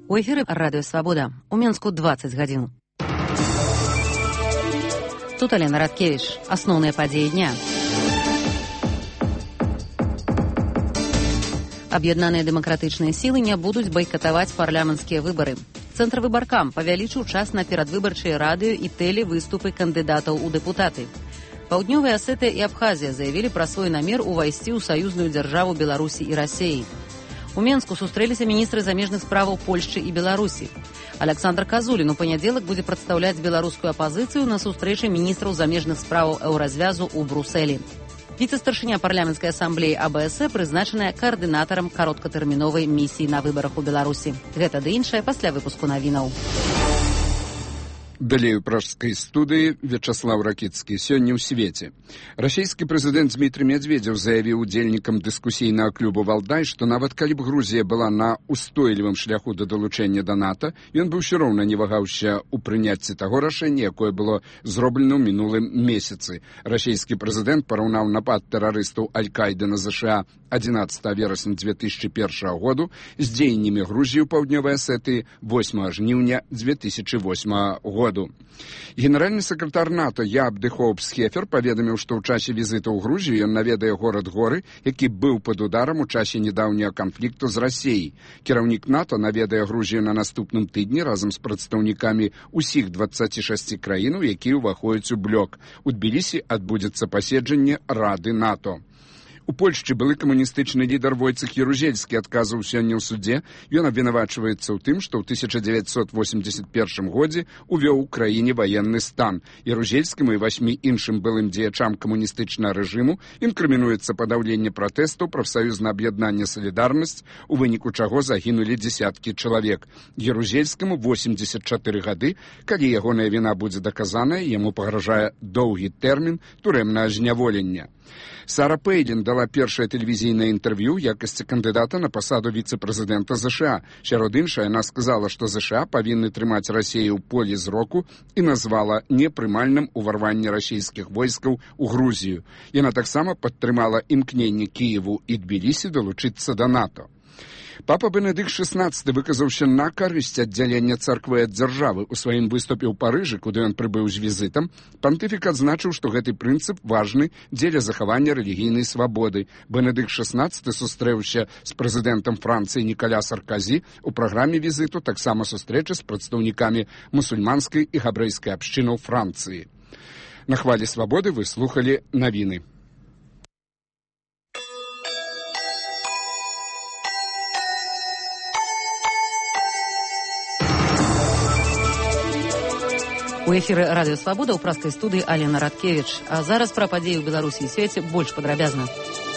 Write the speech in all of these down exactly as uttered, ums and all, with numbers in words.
У эфіры радыё Свабода. У Менску дваццаць гадзін. Тут Алена Радкевич. Асноўныя падзеі дня. Аб'яднаныя дэмакратычныя сілы не будуць байкатаваць парламенцкія выбары. Цэнтр выбаркам павялічыў час на перадвыбарчыя радыё і тэлевыступы кандыдатаў у дэпутаты. Паўднёвая Асетыя і Абхазія заявілі пра свой намер увайсці ў саюзную дзяржаву Беларусі і Расеі. У Менску сустрэліся міністры замежных справаў Польшчы і Беларусі. Аляксандр Казулін у панядзелак будзе прадстаўляць беларускую апазіцыю на сустрэчы міністраў замежных справаў Еўразвязу ў Брусэлі. Віцэ-старшыня парламенцкай асамблеі А Б С прызначаная каардынатарам кароткатэрміновай місіі на выбарах у Беларусі. Гэта ды іншае пасля выпуску навінаў. Далей у пражскай студыі Вячаслав Ракіцкі. Сёння ў свеце. Расійскі прэзідэнт Дмітрый Медведзеў заявіў удзельнікам дыскусійнага клубу «Валдай», што нават калі б Грузія была на устойлівым шляху да далучэння да НАТО, ён бы ўсё роўна не вагаўся ў прыняцці таго рашэння, якое было зроблена ў мінулым месяцы. Расійскі прэзідэнт параўнаў напад тэрарыстаў Аль-Каіды на ЗША адзінаццатага верасня дзве тысячы першага году з дзеяннямі Грузіі ў паўднёвай Асетыі восьмага жніўня дзве тысячы восьмага года. Генеральны сакратар НАТО Яаб де Хоуп-Схефер паведаміў, што ў часе візіту ў Грузію ён наведае горад Горы, які быў пад ударам у часе нядаўняга канфлікту з Расіяй. Кіраўнік НАТО наведае Грузію на наступным тыдні разам з прадстаўнікамі ўсіх дваццаці шасці краінаў, якія ўваходзяць у блок. У Тбілісі адбудзецца паседжанне Рады НАТО. У Польшчы былы камуністычны лідар Войцэх Ярузельскі адказаў сёння ў судзе. Ён абвінавачваецца ў тым, што ў тысяча дзевяцьсот восемьдесят першым годзе увёў у краіне ваенны стан. Ярузельскаму і васьмі іншым былым дзеячам камуністычнага рэжыму інкрымінуецца падаўленне пратэстаў прафсаюзнага аб'яднання «Салідарнасць», у выніку чаго загінулі дзесяткі чалавек. Ярузельскаму восемьдесят чатыры гады. Калі ягоная віна будзе даказаная, яму пагражае доўгі тэрмін турэмнага зняволення. Сара Пэйлін дала першае тэлевізійнае інтэрв'ю ў якасці кандыдата на пасаду віцэ-прэзідэнта ЗША. Сярод іншае, яна сказала, што ЗША павінны трымаць Расію ў полі зроку і назвала непрымальным уварванне расійскіх войскаў у Грузію. Яна таксама падтрымала імкненне Кіеву і Тбілісі далучыцца да НАТО. Папа Бенедыкт шаснаццаты выказаўся на карысць аддзялення царквы ад дзяржавы. У сваім выступе ў Парыжы, куды ён прыбыў з візітам, пантыфік адзначыў, што гэты прынцып важны дзеля захавання рэлігійнай свабоды. Бенедыкт шаснаццаты сустрэўся з прэзідэнтам Францыі Нікаля Сарказі. У праграме візіту таксама сустрэча з прадстаўнікамі мусульманскай і габрэйскай абшчынаў Францыі. На хвалі свабоды вы слухалі навіны. У эфіры радыё Свабода ў пражскай студыі Алена Радкевич. А зараз пра падзеі ў Беларусі і свеце больш падрабязна.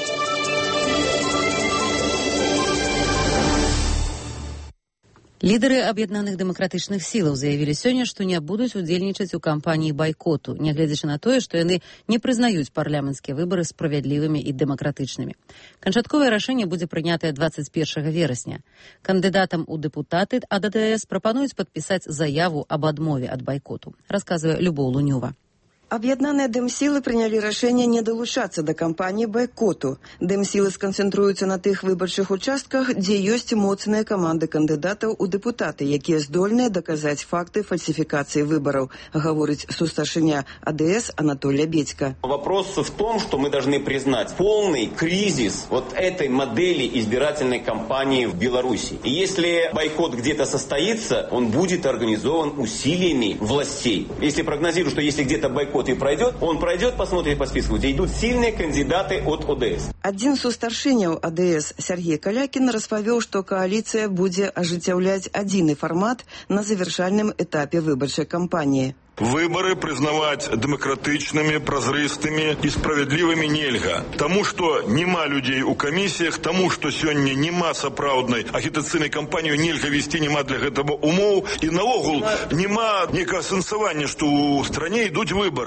Лідары аб'яднаных дэмакратычных сілаў заявілі сёння, што не будуць удзельнічаць у кампаніі байкоту, нягледзячы на тое, што яны не прызнаюць парламенцкія выбары справядлівымі і дэмакратычнымі. Канчатковае рашэнне будзе прынятае дваццаць першага верасня. Кандыдатам у дэпутаты ад А Дэ Эс прапануюць падпісаць заяву аб адмове ад байкоту, расказвае Любоў Лунёва. Аб'яднаныя дэмсілы прынялі рашэнне не далучацца да кампаніі байкоту. Дэмсілы сканцэнтруюцца на тых выбарчых участках, дзе ёсць моцныя каманды кандыдатаў у дэпутаты, якія здольныя даказаць факты фальсификации выборов, говорит сустаршыня А Дэ Эс Анатолия Бедько. Вопрос в том, что мы должны признать полный кризис вот этой модели избирательной кампании в Беларуси. И если бойкот где-то состоится, он будет организован усилиями властей. Если прогнозирую, что если где-то бойкот и пройдет, он пройдет, посмотрите по списку, где идут сильные кандидаты от О Дэ Эс. Один сустаршыняў А Дэ Эс Сергей Калякін распавёў, што кааліцыя будзе ажыццяўляць адзіны фармат на завершальным этапе выбарчай кампаніі. Выборы признавать демократичными, прозрыстыми и справедливыми нельга. Тому, что нема людей у комиссиях, тому, что сегодня нема сапраўднай агітацыйнай кампанію нельга вести, нема для гэтага умоў, и наогул нема некага сэнсавання, что у стране идут выборы.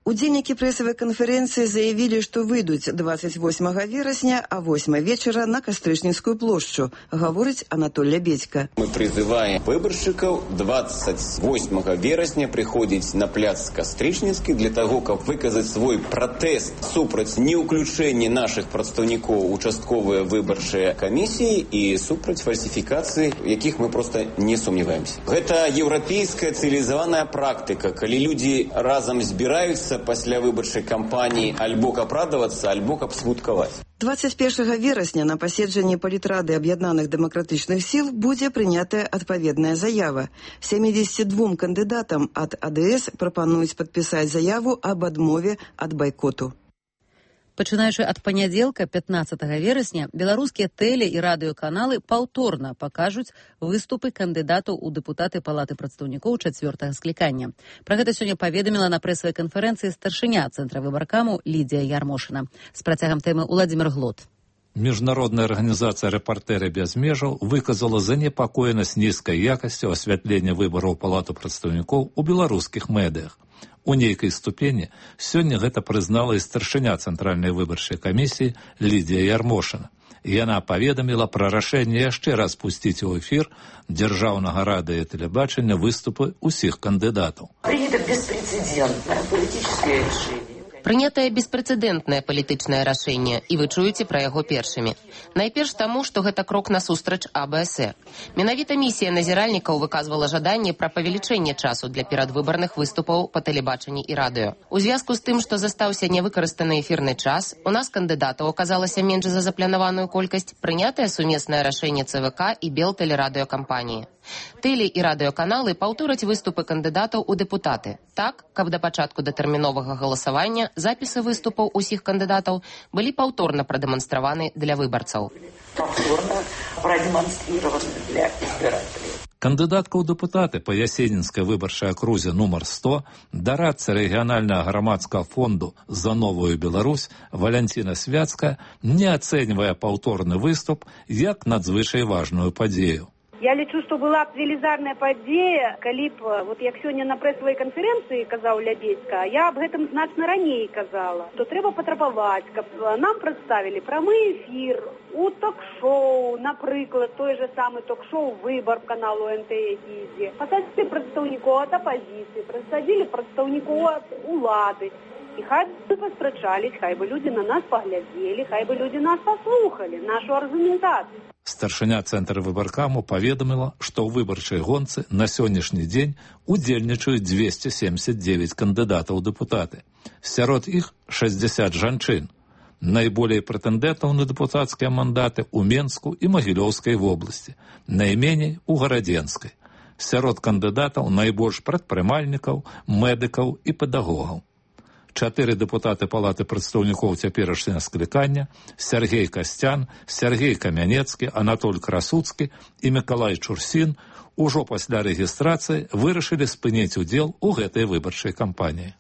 Удзельнікі прэсавай канферэнцыі заявілі, што выйдуць двадцать восьмага верасня а восьмай вечара на Кастрычніцкую плошчу, гаворыць Анатоль Лябедька. Мы призываем выборщиков двадцать восьмага верасня приходить на пляц Кастрычніцкі для того, каб выказаць свой пратэст супраць неуключэння наших прадстаўнікоў участковыя выбарчыя камісіі і супраць фальсіфікацыі, якіх мы просто не сумняваемся. Гэта еўрапейская цывілізаваная практыка, калі людзі разам збіраюцца пасля выбарчай кампаніі альбо каб радавацца, альбо каб смуткаваць. двадцать першага верасня на паседжанні палітрады аб'яднаных дэмакратычных сіл будзе прынятая адпаведная заява. семьдесят двум кандыдатам ад а дэ эс прапануюць падпісаць заяву аб адмове ад байкоту. Пачынаючы ад панядзелка пятнаццатага верасня беларускія тэле- і радыёканалы паўторна пакажуць выступы кандыдатаў у дэпутаты Палаты прадстаўнікоў чацвёртага склікання. Пра гэта сёння паведаміла на прэсавай канферэнцыі старшыня цэнтра выбаркаму Лідзія Ярмошына. З працягам тэмы Уладзімір Глот. Міжнародная арганізацыя «Рэпартэры без межаў» выказала занепакоенасць нізкай якасцю асвятлення выбараў Палаты прадстаўнікоў у беларускіх медыях. У нейкай ступені сёння гэта прызнала і старшыня цэнтральнай выбарчай камісіі Лідзія Ярмошына. Яна паведаміла пра рашэнне яшчэ раз пусціць у эфір дзяржаўнага радыё і тэлебачання выступы ўсіх кандыдатаў. Принято беспрецедентное политическое решение. Прынятае беспрэцэдэнтнае палітычнае рашэнне, і вы чуеце пра яго першымі. Найперш таму, што гэта крок насустрач а бэ эс э. Менавіта місія назіральнікаў выказвала жаданне пра павелічэнне часу для перадвыбарных выступаў па тэлебачанні і радыё. У звязку з тым, што застаўся невыкарыстаны эфірны час, у нас кандыдатаў аказалася менш за запланаваную колькасць, прынятае сумеснае рашэнне цэ вэ ка і Белтэлерадыёкампаніі. Тэле- і радыёканалы паўтораць выступы кандыдатаў у дэпутаты. Так, каб да пачатку датэрміновага галасавання запісы выступаў усіх кандыдатаў былі паўторна прадэманстраваны для выбарцаў. Повторно продемонстрированы для избирателей. Кандыдатка ў дэпутаты па Ясенінскай выбарчай акрузе нумар сто, дарадца рэгіянальнага грамадскага фонду «За новую Беларусь» Валянціна Свяцкая не ацэньвае паўторны выступ як надзвычай важную падзею. Я лічу, што была б велізарная падзея, калі б, вот як сёння на прэсавай канферэнцыі казаў Лябедька, я аб гэтым значна раней казала, што трэба патрабаваць, каб нам прадставілі прамы эфір у ток-шоу, напрыклад, той же самы ток-шоу «Выбар» каналу эн тэ е-Гідзе. Пасадзілі прадстаўнікоў ад апазіцыі, пасадзілі прадстаўнікоў ад улады. І хай бы паспрачались, хай бы людзі на нас паглядзелі, хай бы людзі нас паслухалі, нашу аргументацыю. Старшыня цэнтра выбаркаму паведаміла, што ў выбарчай гонцы на сённяшні дзень удзельнічаюць двести семьдесят девять кандыдатаў у дэпутаты. Сярод іх шэсцьдзесят жанчын. Найболей прэтэндэнтаў на дэпутацкія мандаты ў Менску і Магілёўскай вобласці, найменей у Гарадзенскай. Сярод кандыдатаў найбольш прадпрымальнікаў, медыкаў і педагогаў. Чатыры дэпутаты Палаты прадстаўнікоў цяперашняга склікання Сергей Касцян, Сергей Камянецкі, Анатоль Красуцкі і Мікалай Чурсін ужо пасля рэгістрацыі вырашылі спыніць удзел у гэтай выбарчай кампаніі.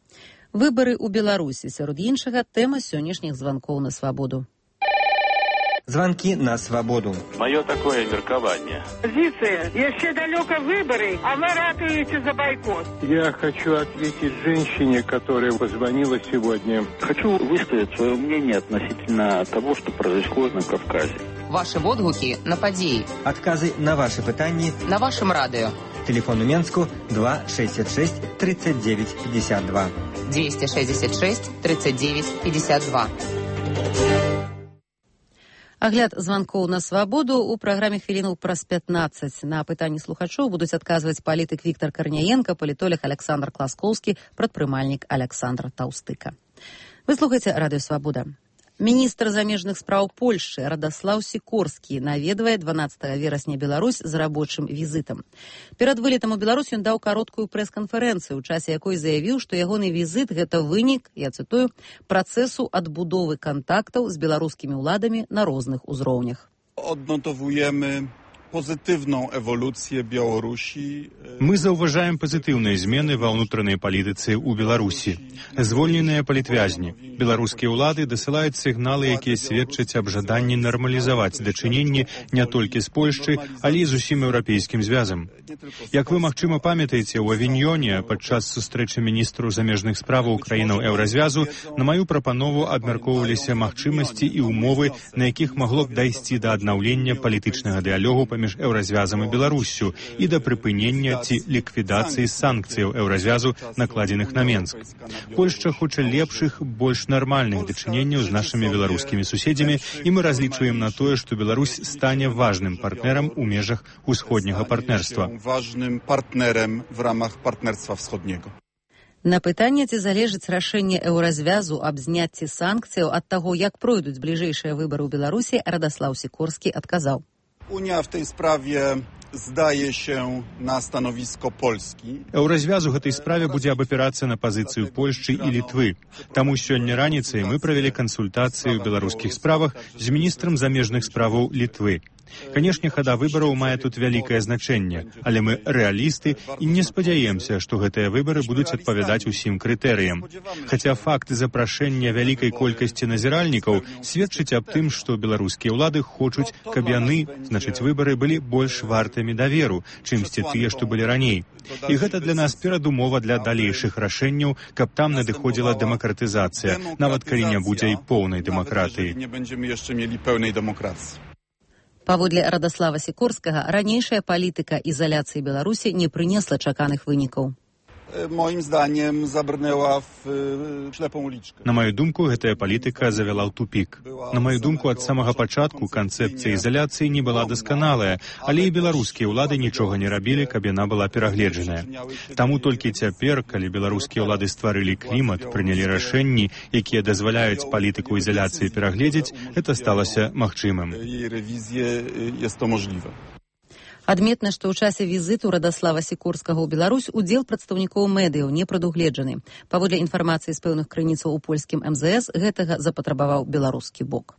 Выбары ў Беларусі, сярод іншага, тэма сённяшніх званкоў на свабоду. Звонки на свободу. Мое такое меркование. Позиция. Еще далеко выборы, а вы ратуете за бойкот. Я хочу ответить женщине, которая позвонила сегодня. Хочу высказать свое мнение относительно того, что происходит на Кавказе. Ваши водгуки на падеи. Отказы на ваши пытания. На вашем радио. Телефон у Менску два шестьдесят шесть тридцать девять пятьдесят два. двести шестьдесят шесть тридцать девять пятьдесят два. Агляд званкоў на свабоду ў праграме хвілінаў праз пятнаццаць. На пытанні слухачоў будуць адказваць палітык Віктор Карняенко, палітолог Александр Класкоўскі, прадпрымальнік Александр Таўстыка. Вы слухаеце Радыё Свабода. Міністр замежных спраў Польшчы Радаслаў Сікорскі наведвае дванаццатага верасня Беларусь з рабочым візітам. Перад вылетам у Беларусь ён даў кароткую прэс-канферэнцыю, у часе якой заявіў, што ягоны візіт – гэта вынік, я цытую, працэсу адбудовы кантактаў з беларускімі ўладамі на розных узроўнях. Odnotowujemy pozytywną ewolucję Białorusi. Мы заўважаем пазітыўныя змены ва ўнутранай палітыцы ў Беларусі. Звольненыя палітвязні. Беларускія ўлады дасылаюць сігналы, якія сведчаць аб жаданні нармалізаваць дачыненні не толькі з Польшчы, але і з усім еўрапейскім звязам. Як вы, магчыма, памятаеце, у Авіньёне падчас сустрэчы міністру замежных справаў краінаў еўразвязу на маю прапанову абмяркоўваліся магчымасці і умовы, на якіх магло б дайсці да аднаўлення палітычнага дыялогу паміж еўразвязам і Беларуссю і да прыпынення ці ліквідацыі санкцыяў еўразвязу, накладзеных на Менск. Польшча хоча лепшых, больш нармальных дачыненняў з нашымі беларускімі суседзямі, і мы разлічваем на тое, што Беларусь стане важным партнерам у межах усходняга партнерства. Важным партнерам в рамах партнерства ўсходняга. На пытанне, ці залежыць рашэнне еўразвязу аб зняцці санкцыяў ад таго, як пройдуць бліжэйшыя выбары ў Беларусі, Радослав Сікорскі адказаў. Unia w tej sprawie zdaje się na stanowisko Polski. Еўразвяз у гэтай справе будзе абапірацца на пазіцыю Польшчы і Літвы. Таму сёння раніцай мы правялі кансультацыі ў беларускіх справах з міністрам замежных справаў Літвы. Канешне, хада выбараў мае тут вялікае значэнне, але мы рэалісты і не спадзяемся, што гэтыя выбары будуць адпавядаць усім крытэрыям. Хаця факт запрашэння вялікай колькасці назіральнікаў сведчыць аб тым, што беларускія ўлады хочуць, каб яны, значыць, выбары былі больш вартымі даверу, чымсьці тыя, што былі раней. І гэта для нас перадумова для далейшых рашэнняў, каб там надыходзіла дэмакратызацыя, нават калі не будзе і поўнай дэмакратыі. Не będziemy jeszcze mieli pełnej demokracji. Паводле Радослава Сікорскага, ранейшая палітыка ізаляцыі Беларусі не прынесла чаканых вынікаў. Moim zdaniem zabrnęła w ślepą uliczkę. На маю думку, гэтая палітыка завяла ў тупік. На маю думку, ад самага пачатку канцэпцыя ізаляцыі не была дасканалая, але і беларускія ўлады нічога не рабілі, каб яна была перагледжаная. Таму толькі цяпер, калі беларускія ўлады стварылі клімат, прынялі рашэнні, якія дазваляюць палітыку ізаляцыі перагледзець, гэта сталася магчымым. Jej rewizję jest to możliwe. Адметна, што ў часе візіту Радослава Сікорскага ў Беларусь удзел прадстаўнікоў медыяў не прадугледжаны. Паводле інфармацыі з пэўных крыніцаў у польскім эм зэ эс, гэтага запатрабаваў беларускі бок.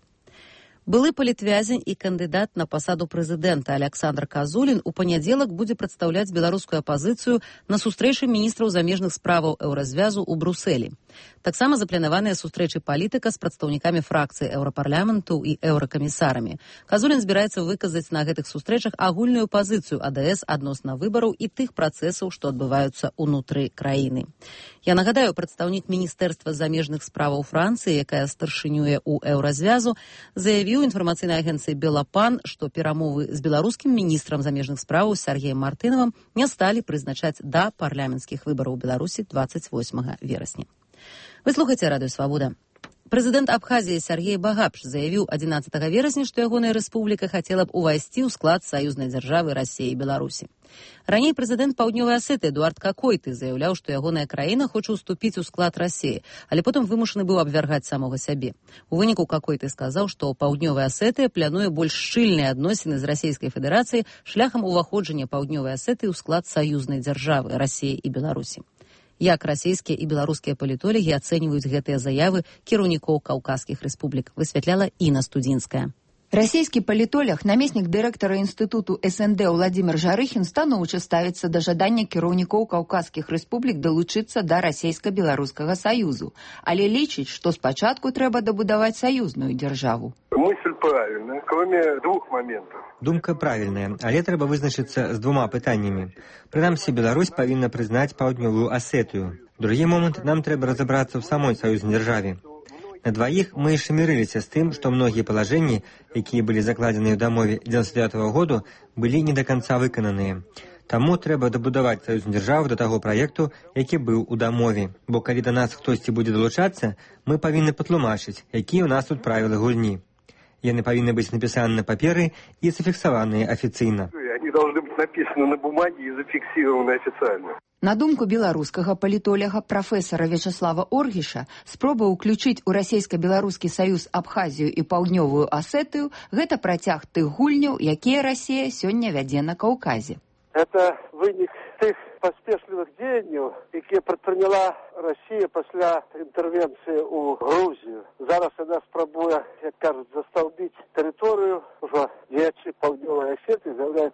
Былы палітвязень і кандыдат на пасаду прэзідэнта Аляксандр Казулін у панядзелак будзе прадстаўляць беларускую апазіцыю на сустрэчы міністраў замежных справаў еўразвязу ў Брусэлі. Таксама запланаваныя сустрэчы палітыка з прадстаўнікамі фракцыі еўрапарламенту і еўракамісарамі. Казулін збіраецца выказаць на гэтых сустрэчах агульную пазіцыю а дэ эс адносна выбараў і тых працэсаў, што адбываюцца ўнутры краіны. Я нагадаю, прадстаўнік Міністэрства замежных справаў Францыі, якая старшынюе ў еўразвязу, заявіў інфармацыйнай агенцыі «Белапан», што перамовы з беларускім міністрам замежных справаў Сергеем Мартынавым не сталі прызначаць да парламенцкіх выбараў у Беларусі двадцать восьмага верасня. Вы слухаеце Радыё Свабода. Прэзідэнт Абхазіі Сергей Багапш заявіў адзінаццатага верасня, што ягоная рэспубліка хацела б увайсці ў склад саюзнай дзяржавы Расіі і Беларусі. Раней прэзідэнт Паўднёвай Асеты Эдуард Какойты заяўляў, што ягоная краіна хоча ўступіць у склад Расіі, але потым вымушаны быў абвяргаць самога сябе. У выніку Какойты сказаў, што Паўднёвая Асетыя плануе больш шчыльныя адносіны з Расійскай Федэрацыяй шляхам уваходжання Паўднёвай Асетыі ў склад саюзнай дзяржавы Расіі і Беларусі. Як расійскія і беларускія палітолагі ацэньваюць гэтыя заявы кіраўнікоў каўказскіх рэспублік, высвятляла Інна Студзінская. Расійскі палітолог, намеснік дырэктара інстытуту эс эн дэ Владзімір Жарыхін станоўча ставіцца да жадання кіраўнікоў каўказскіх рэспублік далучыцца да расійска-беларускага саюзу, але лічыць, што спачатку трэба дабудаваць саюзную дзяржаву. Мысль правильная, кроме двух моментов. Думка правільная, але трэба вызначыцца з двума пытаннямі. Прынамсі, Беларусь павінна прызнаць Паўднёвую Асетыю. Другі момант, нам трэба разабрацца ў самой саюзнай дзяржаве. На дваіх мы яшчэ мірыліся з тым, што многія палажэнні, якія былі закладзеныя ў дамове дзевяносто девятого году, былі не да канца выкананыя. Таму трэба дабудаваць саюзную дзяржаву да таго праекту, які быў у дамове. Бо калі да нас хтосьці будзе далучацца, мы павінны патлумачыць, якія ў нас тут правілы гульні. Яны павінны быць напісаны на паперы і зафіксаваныя афіцыйна. Они должны быть написаны на бумаге и зафиксированы официально. На думку беларускага палітолага прафесара Вячаслава Оргіша, спроба ўключыць у расійска-беларускі саюз Абхазію і Паўднёвую Асетыю – гэта працяг тых гульняў, якія Расія сёння вядзе на Каўказе. Это вынік тых паспешлівых дзеянняў, якія прадпрыняла Расія пасля інтэрвенцыі ў Грузію. Зараз яна спрабуе, як кажуць, застаўбіць тэрыторыю, ужо дзеячы Паўднёвай Асетыі з'яўляюцца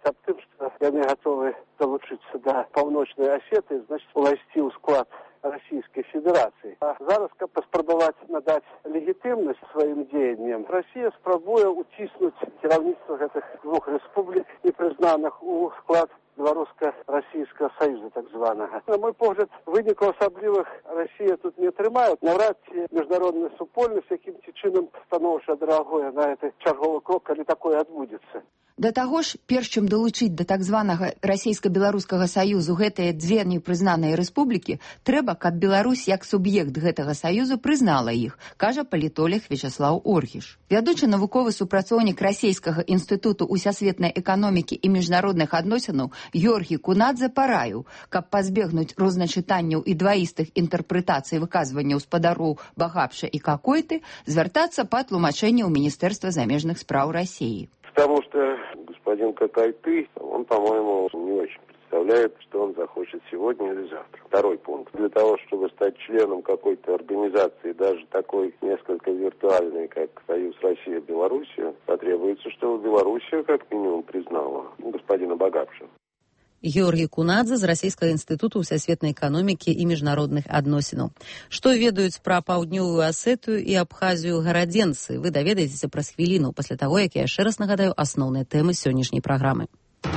далучыцца да Паўночнай Асеты, значыць, увайсці ў склад Расійскай Федэрацыі. А зараз, каб паспрабаваць надаць легітымнасць сваім дзеянням, Расія спрабуе уціснуць кіраўніцтва гэтых двух рэспублік непрызнаных у склад Беларуска-Расійскага Саюза, так званага. На мой погляд, вынікаў асаблівых Расія тут не атрымае. Наўрад ці міжнародная супольнасць якім-ці чынам станоўча адрэагуе на гэты чарговы крок, калі такое адбудзецца. Да таго ж, перш чым далучыць да так званага Расійска-Беларускага Саюзу гэтыя дзве непрызнаныя рэспублікі, трэба, каб Беларусь як суб'ект гэтага саюзу прызнала іх, кажа палітолог Вячаслаў Оргіш. Вядучы навуковы супрацоўнік Расійскага інстытуту усесветнай эканомікі і міжнародных адносінаў Георгій Кунадзе параіў, каб пазбегнуць розначытанняў і дваістых інтэрпрэтацый выказванняў спадароў Багапша і Какойты, звяртацца па тлумачэнне ў Міністэрства замежных спраў Расіі. Потому что господин Какайты, он, по-моему, не очень представляет, что он захочет сегодня или завтра. Второй пункт. Для того, чтобы стать членом какой-то организации, даже такой несколько виртуальной, как Союз Россия-Белоруссия, потребуется, чтобы Белоруссия как минимум признала господина Багапша. Георгій Кунадзе з Расійскага інстытуту ўсесветнай эканомікі і міжнародных адносінаў. Што ведаюць пра паўднёвую Асетыю і Абхазію гарадзенцы, вы даведаецеся праз хвіліну пасля таго, як я яшчэ раз нагадаю асноўныя тэмы сённяшняй праграмы.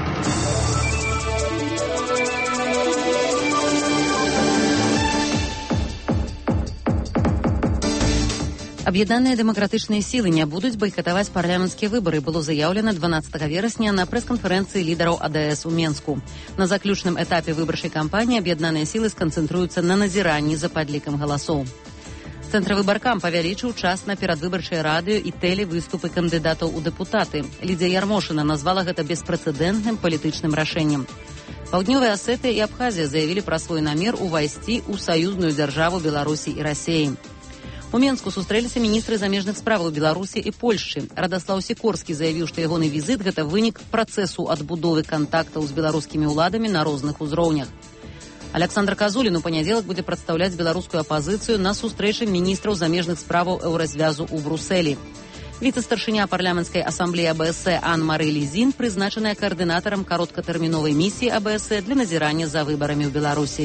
Аб'яднаныя дэмакратычныя сілы не будуць байкатаваць парламенцкія выбары, было заяўлена дванаццатага верасня на прэс-канферэнцыі лідараў АДС у Менску. На заключным этапе выбарчай кампаніі аб'яднаныя сілы сканцэнтруюцца на назіранні за падлікам галасоў. Цэнтравыбаркам павялічыў час на перадвыбарчыя радыё і тэлевыступы кандыдатаў у дэпутаты. Лідзія Ярмошына назвала гэта беспрэцэдэнтным палітычным рашэннем. Паўднёвая Асетыя і Абхазія заявілі пра свой намер увайсці ў саюзную дзяржаву Беларусі і Расіі. У Менску сустрэліся міністры замежных справаў Беларусі і Польшчы. Радаслаў Сікорскі заявіў, што ягоны візіт – гэта вынік працэсу адбудовы кантактаў з беларускімі ўладамі на розных узроўнях. Аляксандр Казулін у панядзелак будзе прадстаўляць беларускую апазіцыю на сустрэчы міністраў замежных справаў Еўразвязу ў Брусэлі. Віцэ-старшыня парламенцкай асамблеі АБС Ан-Мары Лізін прызначаная каардынатарам кароткатэрміновай місіі АБС для назірання за выбарамі ў Беларусі.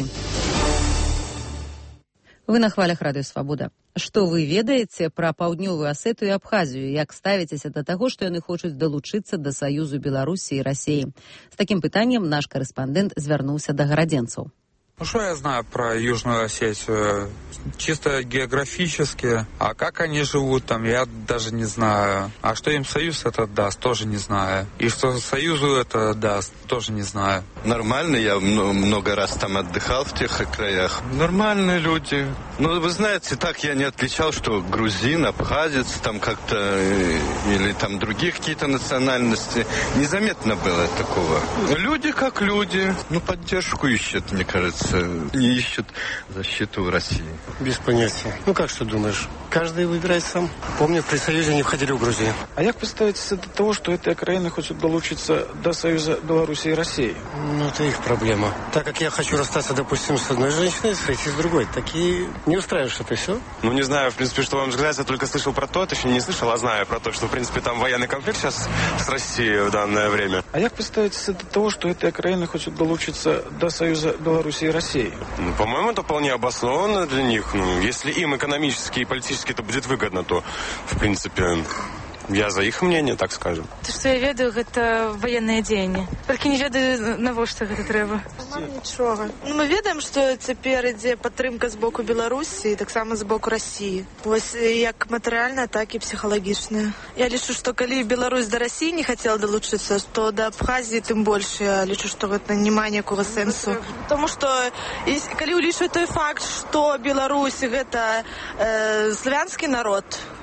Вы на хвалях Радыё Свабода. Што вы ведаеце пра паўднёвую Асетыю і Абхазію? Як ставіцеся да таго, што яны хочуць далучыцца да Саюзу Беларусі і Расіі? З такім пытаннем наш карэспандэнт звярнуўся да гарадзенцаў. Ну, что я знаю про Южную Осетию? Чисто географически. А как они живут там, я даже не знаю. А что им Союз это даст, тоже не знаю. И что Союзу это даст, тоже не знаю. Нормально, я много раз там отдыхал в тех краях. Нормальные люди. Ну, вы знаете, так я не отличал, что грузин, абхазец, там как-то, или там других какие-то национальности. Незаметно было такого. Люди как люди. Ну, поддержку ищут, мне кажется. Не ищут защиту в России. Без понятия. Ну как, что думаешь? Каждый выбирает сам. Помню, при Союзе не входили в Грузию. А як поставитесь до того, что эти краины хотят долучиться до Союза Беларуси и России? Ну, это их проблема. Так как я хочу расстаться, допустим, с одной женщиной, сойти с другой. Такие не устраиваешь это все? Ну, не знаю, в принципе, что вам сказать. Я только слышал про то, точнее не слышал, а знаю про то, что, в принципе, там военный конфликт сейчас с Россией в данное время. А як поставитесь до того, что эти краины хотят долучиться до Союза Беларуси и России? Ну, по-моему, это вполне обоснованно для них. Ну, если им экономически и политически это будет выгодно, то, в принципе, я за их мнение, так скажем. То, что я ведаю, это военные дзеянні. Толькі не ведаю, навошта гэта трэба. Нам нічога. Ну, мы ведаем, што цяпер ідзе падтрымка з боку Беларусі і таксама з боку Расіі. Вось як матэрыяльная, так і псіхалагічная. Я лічу, што калі Беларусь да Расіі не хацела далучыцца, то да Абхазіі тым больш. Я лічу, што гэта не мае ніякага сэнсу. Таму што калі ўлічваць той факт, што Беларусь гэта э, славянскі народ,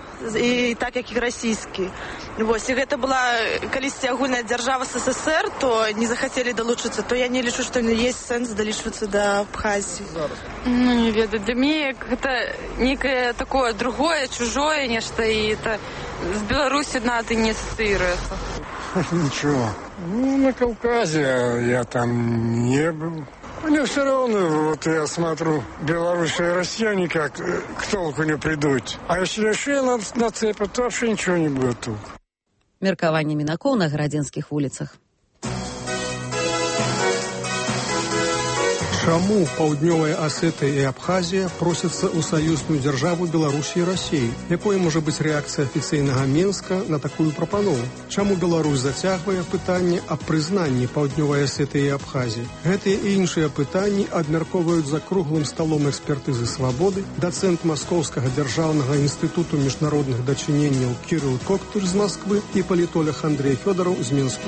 і так як і расійскі. Вось, і гэта была калісьці агульная дзяржава СССР, то не захацелі далучыцца, то я не лічу, што есть сэнс далічвацца да Абхазіі. Ну, не ведаю, для мяне гэта некае такое другое, чужое нешта, і это з Беларусі надо не ассоциируется. Ничего. Ну, на Кавказе я там не был. Мне все равно, вот я смотрю, Беларусь и Россия никак к толку не придут. А если еще нацепят, то вообще ничего не будет толку. Меркаванне мінакоў на гарадзенскіх вуліцах. Чаму Паўднёвая Асетыя і Абхазія просяцца ў саюзную дзяржаву Беларусі і Расіі? Якой можа быць рэакцыя афіцыйнага Менска на такую прапанову? Чаму Беларусь зацягвае пытанне аб прызнанні Паўднёвай Асетыі і Абхазіі? Гэтыя і іншыя пытанні абмяркоўваюць за круглым сталом экспертызы «Свабоды» дацэнт Маскоўскага дзяржаўнага інстытуту міжнародных дачыненняў Кірыл Коктыр з Масквы і палітолог Андрей Фёдораў з Мінску.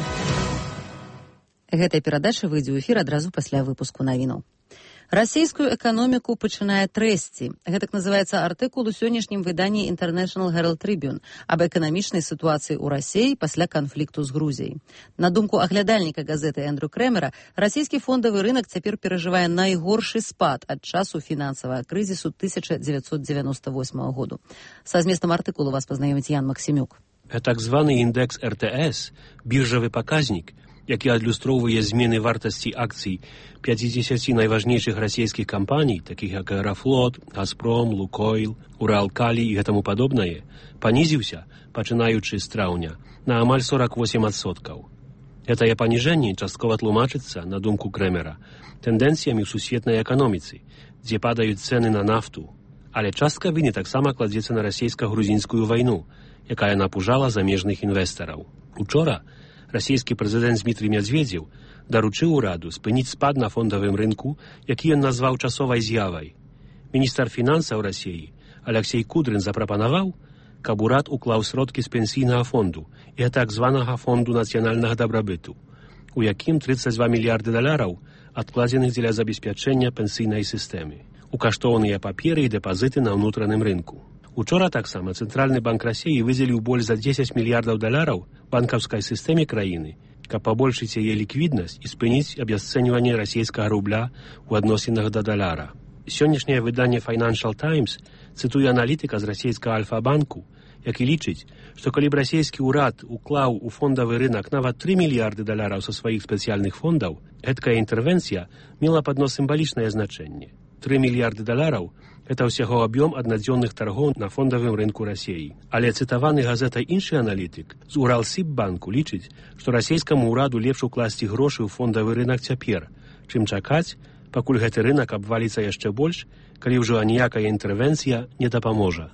Гэтая перадача выйдзе ў эфір адразу пасля выпуску навінаў. Расійскую эканоміку пачынае трэсці. Гэтак называецца артыкул у сённяшнім выданні International Herald Tribune аб эканамічнай сітуацыі ў Расіі пасля канфлікту з Грузіяй. На думку аглядальніка газеты Эндрю Крэмера, расійскі фондавы рынак цяпер перажывае найгоршы спад ад часу фінансавага крызісу тысяча дзевяцьсот дзевяноста восьмага году. Са зместам артыкулу вас пазнаёміць Ян Максімюк. Так званы індэкс эр тэ эс, біржавы паказнік, які адлюстроўвае змены вартасці акцый пятидесяти найважнейшых расійскіх кампаній, такіх як Аэрафлот, Газпром, Лукойл, Уралкалі і гэтаму падобнае, панізіўся, пачынаючы з траўня, на амаль сорок восемь адсоткаў. Гэтае паніжэнне часткова тлумачыцца, на думку Крэмера, тэндэнцыямі ў сусветнай эканоміцы, дзе падаюць цэны на нафту, але частка віны таксама кладзецца на расійска-грузінскую вайну, якая напужала замежных інвестараў. Учора расійскі прэзідэнт Дмітрый Медведзеў даручыў ураду спыніць спад на фондавым рынку, які ён назваў часовай з'явай. Міністр фінансаў Расіі Алексей Кудрин запрапанаваў, каб урад уклаў сродкі з пенсійнага фонду і так званага фонду нацыянальнага дабрабыту, у якім тридцать два мільярды даляраў адкладзеных дзеля забеспячэння пенсійнай сістэмы, у каштоўныя паперы і дэпазіты на ўнутраным рынку. Учора таксама Цэнтральны банк Расіі выдзеліў больш за дзесяць мільярдаў даляраў банкаўскай сістэме краіны, каб пабольшыць яе ліквіднасць і спыніць абясцэньванне расійскага рубля ў адносінах да даляра. Сённяшняе выданне Financial Times цытуе аналітыка з расійскага Альфа-банку, які лічыць, што калі б расійскі ўрад уклаў у фондавы рынак нават тры мільярды даляраў са сваіх спецыяльных фондаў, гэткая інтэрвенцыя мела падно сімвалічнае значэнне. тры мільярды даляраў это ўсяго аб'ём аднадзённых таргоў на фондавым рынку Расіі. Але цытаваны газетай іншы аналітык з Уралсіббанку лічыць, што расійскаму ўраду лепш укласці грошы ў фондавы рынак цяпер, чым чакаць, пакуль гэты рынак абваліцца яшчэ больш, калі ўжо аніякая інтэрвенцыя не дапаможа.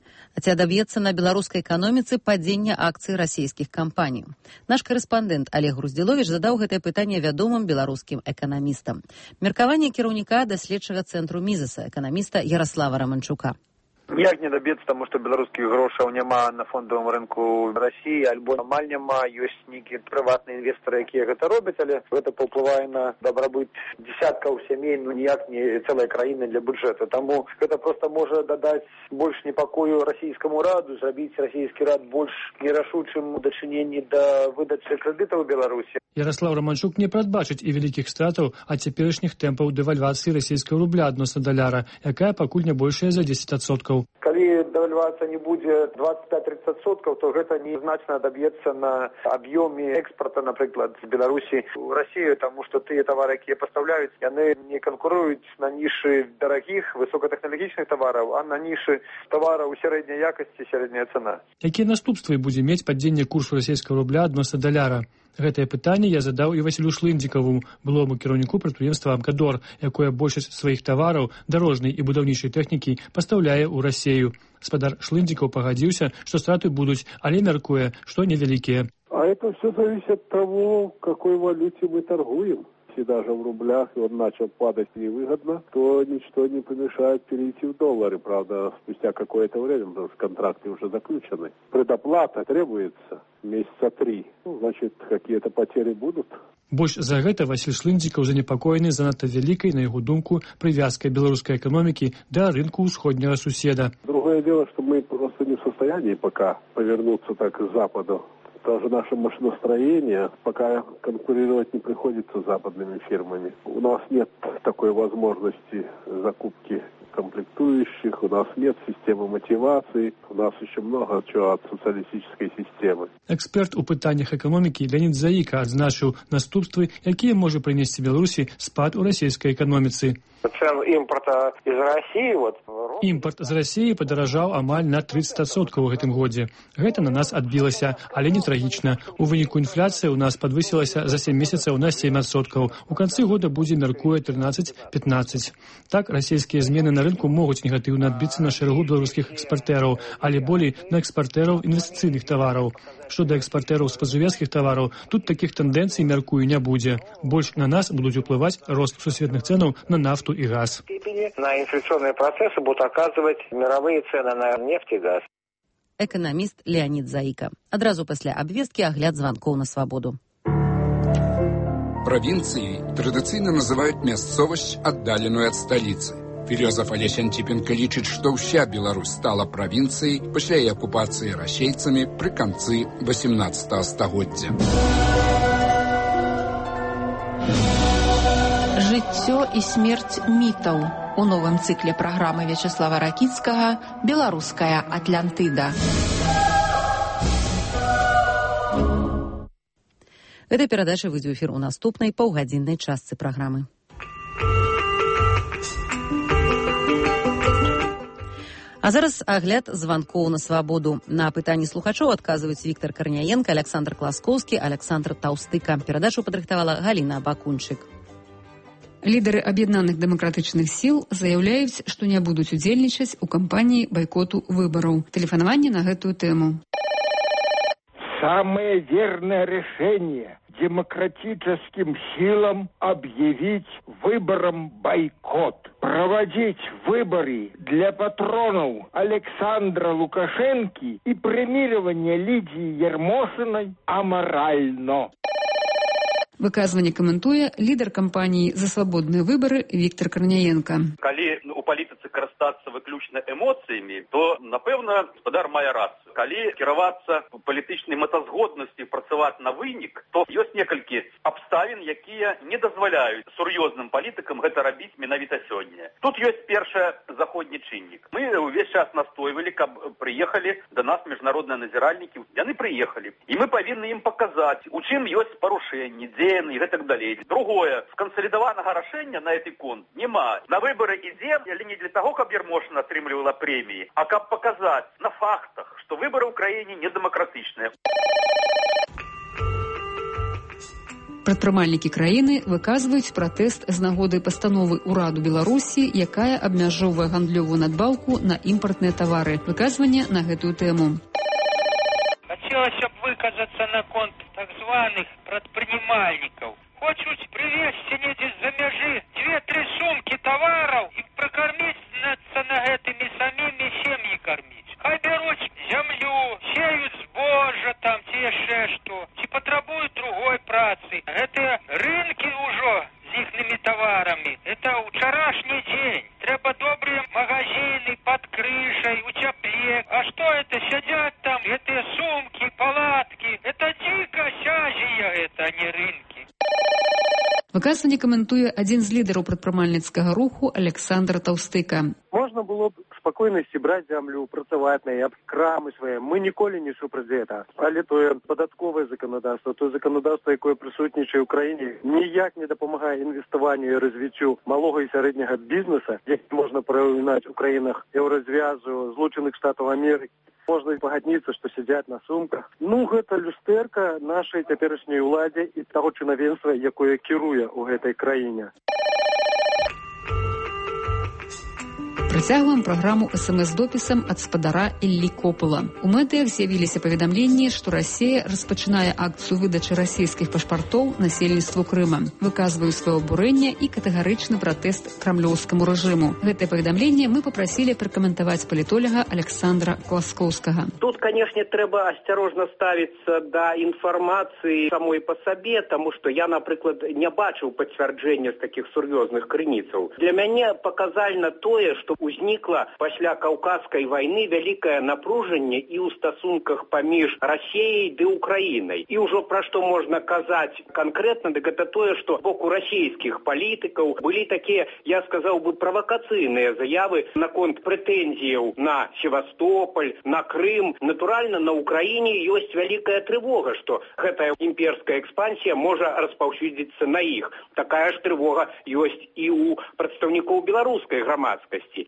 Ці адаб'ецца на беларускай эканоміцы падзення акцый расійскіх кампаній. Наш корэспандэнт Олег Груздзіловіч задаў гэтае пытанне вядомым беларускім эканамістам. Меркаванне кіраўніка даследчага цэнтру Мізеса, эканаміста Ярослава Романчука. Ніяк не даб'ецца, таму што беларускіх грошаў няма на фондавым рынку Расіі, альбо амаль няма, ёсць нейкія прыватныя інвестары, якія гэта робяць, але гэта паўплывае на дабрабыт дзесяткаў сямей, ну ніяк не цэлай краіны для бюджэту. Таму гэта проста можа дадаць больш непакою расійскаму раду, зрабіць расійскі рад больш нерашучым у дачыненні да выдачы крэдытаў у Беларусі. Ярослав Романчук не прадбачыць і вялікіх стратаў ад цяперашніх тэмпаў дэвальвацыі расійскага рубля адносна даляра, якая пакуль не большая за дзесяць адсоткаў. Калі дэвальвацыя не будзе двадцать пять тридцать адсоткаў, то гэта незначна адаб'ецца на аб'ёме экспорта, напрыклад, з Беларусі ў Расію, таму што тыя тавары, якія пастаўляюць, яны не канкуруюць на нішы дарагіх, высокатэхналагічных тавараў, а на нішы тавараў сярэдняй якасці, сярэдняя цана. Якія наступствы будзе мець падзенне курсу расійскага рубля адносна даляра? Гэтае пытанне я задаў і Васілю Шлындзікаву, былому кіраўніку прадпрыемства «Амкадор», якое большасць сваіх тавараў, дарожнай і будаўнічай тэхнікі пастаўляе ў Расію. Гаспадар Шлындзікаў пагадзіўся, што страты будуць, але мяркуе, што невялікія. А это все зависит от того, в какой валюте мы торгуем. Если даже в рублях и он начал падать невыгодно, то ничто не помешает перейти в доллары. Правда, спустя какое-то время, потому что контракты уже заключены. Предоплата требуется месяца три. Ну, значит, какие-то потери будут. Больш за гэта Васіль Шлындзікаў занепакоены занадта вялікай, на яго думку, прывязкай беларускай эканомікі да рынку ўсходняга суседа. Другое дело, что мы просто не в состоянии пока повернуться так к Западу. Даже наше машиностроение пока конкурировать не приходится с западными фирмами. У нас нет такой возможности закупки комплектующих, у нас нет системы мотивации, у нас еще много чего от социалистической системы. Эксперт у пытаннях экономікі Леонід Заіка адзначыў наступствы, якія можа прынесці Беларусі спад у расійскай эканоміцы. Цен імпорта з Росіі вот імпорт з Расіі падаражаў амаль на тридцать адсоткаў у гэтым годзе. Гэта на нас адбілася, але не трагічна. У выніку інфляцыя ў нас падвысілася за сем месяцаў на сем адсоткаў. У канцы года будзе, мяркуе, тринадцать-пятнадцать. Так, расійскія змены на рынку могуць негатыўна адбіцца на шэрагу беларускіх экспартэраў, але болей на экспартэраў інвестыцыйных тавараў. Што да экспартэраў спажывецкіх тавараў, тут такіх тэндэнцый, мяркую, не будзе. Больш на нас будуць уплываць рост сусветных цэнаў на нафту и газ. На инфляционные процессы будут оказывать мировые цены на нефть и газ. Эканаміст Леонид Заика. Адразу пасля абвесткі агляд званкоў на свабоду. Провинцией традыцыйна называют мясцовасць, аддаленую от столицы. Философ Олесь Антипенко лічыць, што ўся Беларусь стала правінцыяй пасля яе акупацыі расейцамі пры канцы восемнадцатага стагоддзя. Жыццё і смерць мітаў. У новым цыкле праграмы Вячеслава Ракіцкага «Беларуская Атлантыда». Эта перадача выйдзе ў эфір у наступнай паўгадзіннай частцы праграмы. А зараз агляд званкоў на свабоду. На пытанні слухачоў адказваюць Віктор Карняенко, Александр Класкоўскі, Александр Таўстыка. Перадачу падрыхтавала Галіна Бакунчык. Лідары аб'яднаных дэмакратычных сіл заяўляюць, што не будуць удзельнічаць у кампаніі байкоту выбараў. Тэлефанаванне на гэтую тэму. Самое верное решение демократическим силам объявить выбором бойкот. Проводить выборы для патронов Александра Лукашенко и премирование Лидии Ермошиной аморально. Выказванне каментуе лідар кампаніі «За свабодныя выбары» Віктор Карняенко. Калі у палітыцы карыстацца выключна эмоцыямі, то, напэўна, гаспадар мае рацыю. Калі кіравацца палітычнай мэтазгоднасцю, працаваць на вынік, то ёсць некалькі абставін, якія не дазваляюць сур'ёзным палітыкам гэта рабіць менавіта сёння. Тут ёсць першы заходні чыннік. Мы ўвесь час настойвалі, каб прыехалі да нас міжнародныя назіральнікі. Яны прыехалі. І мы павінны ім паказаць, у чым ёсць парушэнні, дзе і гэтак далей. Другое, скансалідаванага рашэння на гэты конт няма. На выборы ідзем, але не для таго, каб Ермошина атрымлівала прэміі, а каб паказаць на фактах, што выборы ў краіне недэмакратычныя. Прадпрымальнікі краіны выказваюць пратэст з нагоды пастановы ўраду Беларусі, якая абмяжоўвае гандлёвую надбаўку на імпартныя тавары. Выказванне на гэтую тэму. Хотелось бы выказаться на конт так званых предпринимальников. Хочуць привезти недзе з-за мяжы две-три сумки товаров и прокормиться на гэтымі самими семьи кормить. Хай беруць землю, сеют збожжа там, ці яшчэ што, ці патрабуюць другой працы. Гэтыя рынки ўжо з іхнымі товарами. Это ўчарашні дзень. Трэба добрыя магазины под крышей, у цяпле. А что это? Сядят там гэтыя сумки, палатки. Это дикость Азия, это а не рынки. Выказванне каментуе адзін з лідараў прадпрымальніцкага руху Александр Таўстыка. Можна было б спакойнасці браць зямлю, працаваць на яе, крамы свае. Мы ніколі не супраць гэта. Але тое падатковае заканадаўства, тое заканадаўства, якое прысутнічае ў краіне, ніяк не дапамагае інвеставанню і развіццю малога і сярэдняга бізнеса, які можна параўнаць у краінах Еўразвязу, Злучаных Штатаў Амерыкі. Можна і пагадніцца, што сядзяць на сумках. Ну, гэта люстэрка нашай цяперашняй уладзе і таго чынавенства, якое кіруе ў гэтай краіне. Працягваем праграму эс эм эс-допісам ад спадара Іллі Копыла. У медыях з'явіліся паведамленні, што Расія распачынае акцыю выдачы расійскіх пашпартоў насельніцтву Крыма. Выказваю сваё абурэнне і катэгарычны пратэст крамлёўскаму рэжыму. Гэтае паведамленне мы папрасілі пракаментаваць палітолага Александра Класкоўскага. Тут, конечно, трэба асцярожна ставіцца да інфармацыі самой па сабе, таму што я, напрыклад, не бачыў пацвярджэння з такіх сур'ёзных крыніцаў. Для мяне паказальна тое, што у узнікла пасля каўказскай вайны вялікае напружанне і ў стасунках паміж Расіяй ды Украінай. І ўжо пра што можна казаць канкрэтна, дык гэта тое, што з боку расійскіх палітыкаў былі такія, я сказаў бы, правакацыйныя заявы наконт прэтэнзіяў на Севастополь, на Крым. Натуральна, на Украіне ёсць вялікая трывога, што гэтая імперская экспансія можа распаўсюдзіцца на іх. Такая ж трывога ёсць і ў прадстаўнікоў беларускай грамадскасці.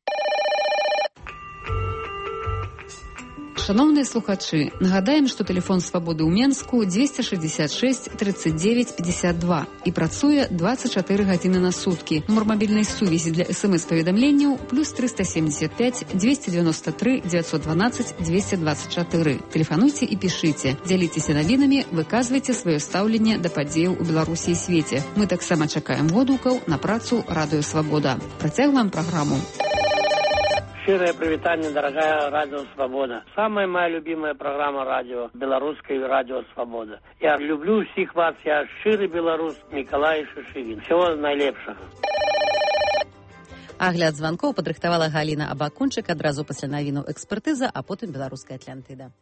Шановныя слухачы, нагадаем, што тэлефон свабоды ў Менску дзвесце шэсцьдзесят шэсць тридцать девять пятьдесят два і працуе двадцать чатыры гадзіны на суткі. Нумар мабільнай сувязі для эс-эм-эс-паведамленняў плюс триста семьдесят пять двести девяносто три девятьсот двенадцать двести двадцать четыре. Тэлефануйце і пішыце, дзяліцеся навінамі, выказвайце сваё стаўленне да падзеяў у Беларусі і свеце. Мы таксама чакаем водгукаў на працу Радыё Свабода. Працягваем праграму. Щирое привитание, дорогая Радио Свобода. Самая моя любимая программа радио, белорусское Радио Свобода. Я люблю всех вас, я щирый белорус Миколай Шишигин. Всего наилепшего. Агляд званкоў падрыхтавала Галіна Абакунчык, адразу пасля навінаў экспертыза, а потым беларуская Атлантыда.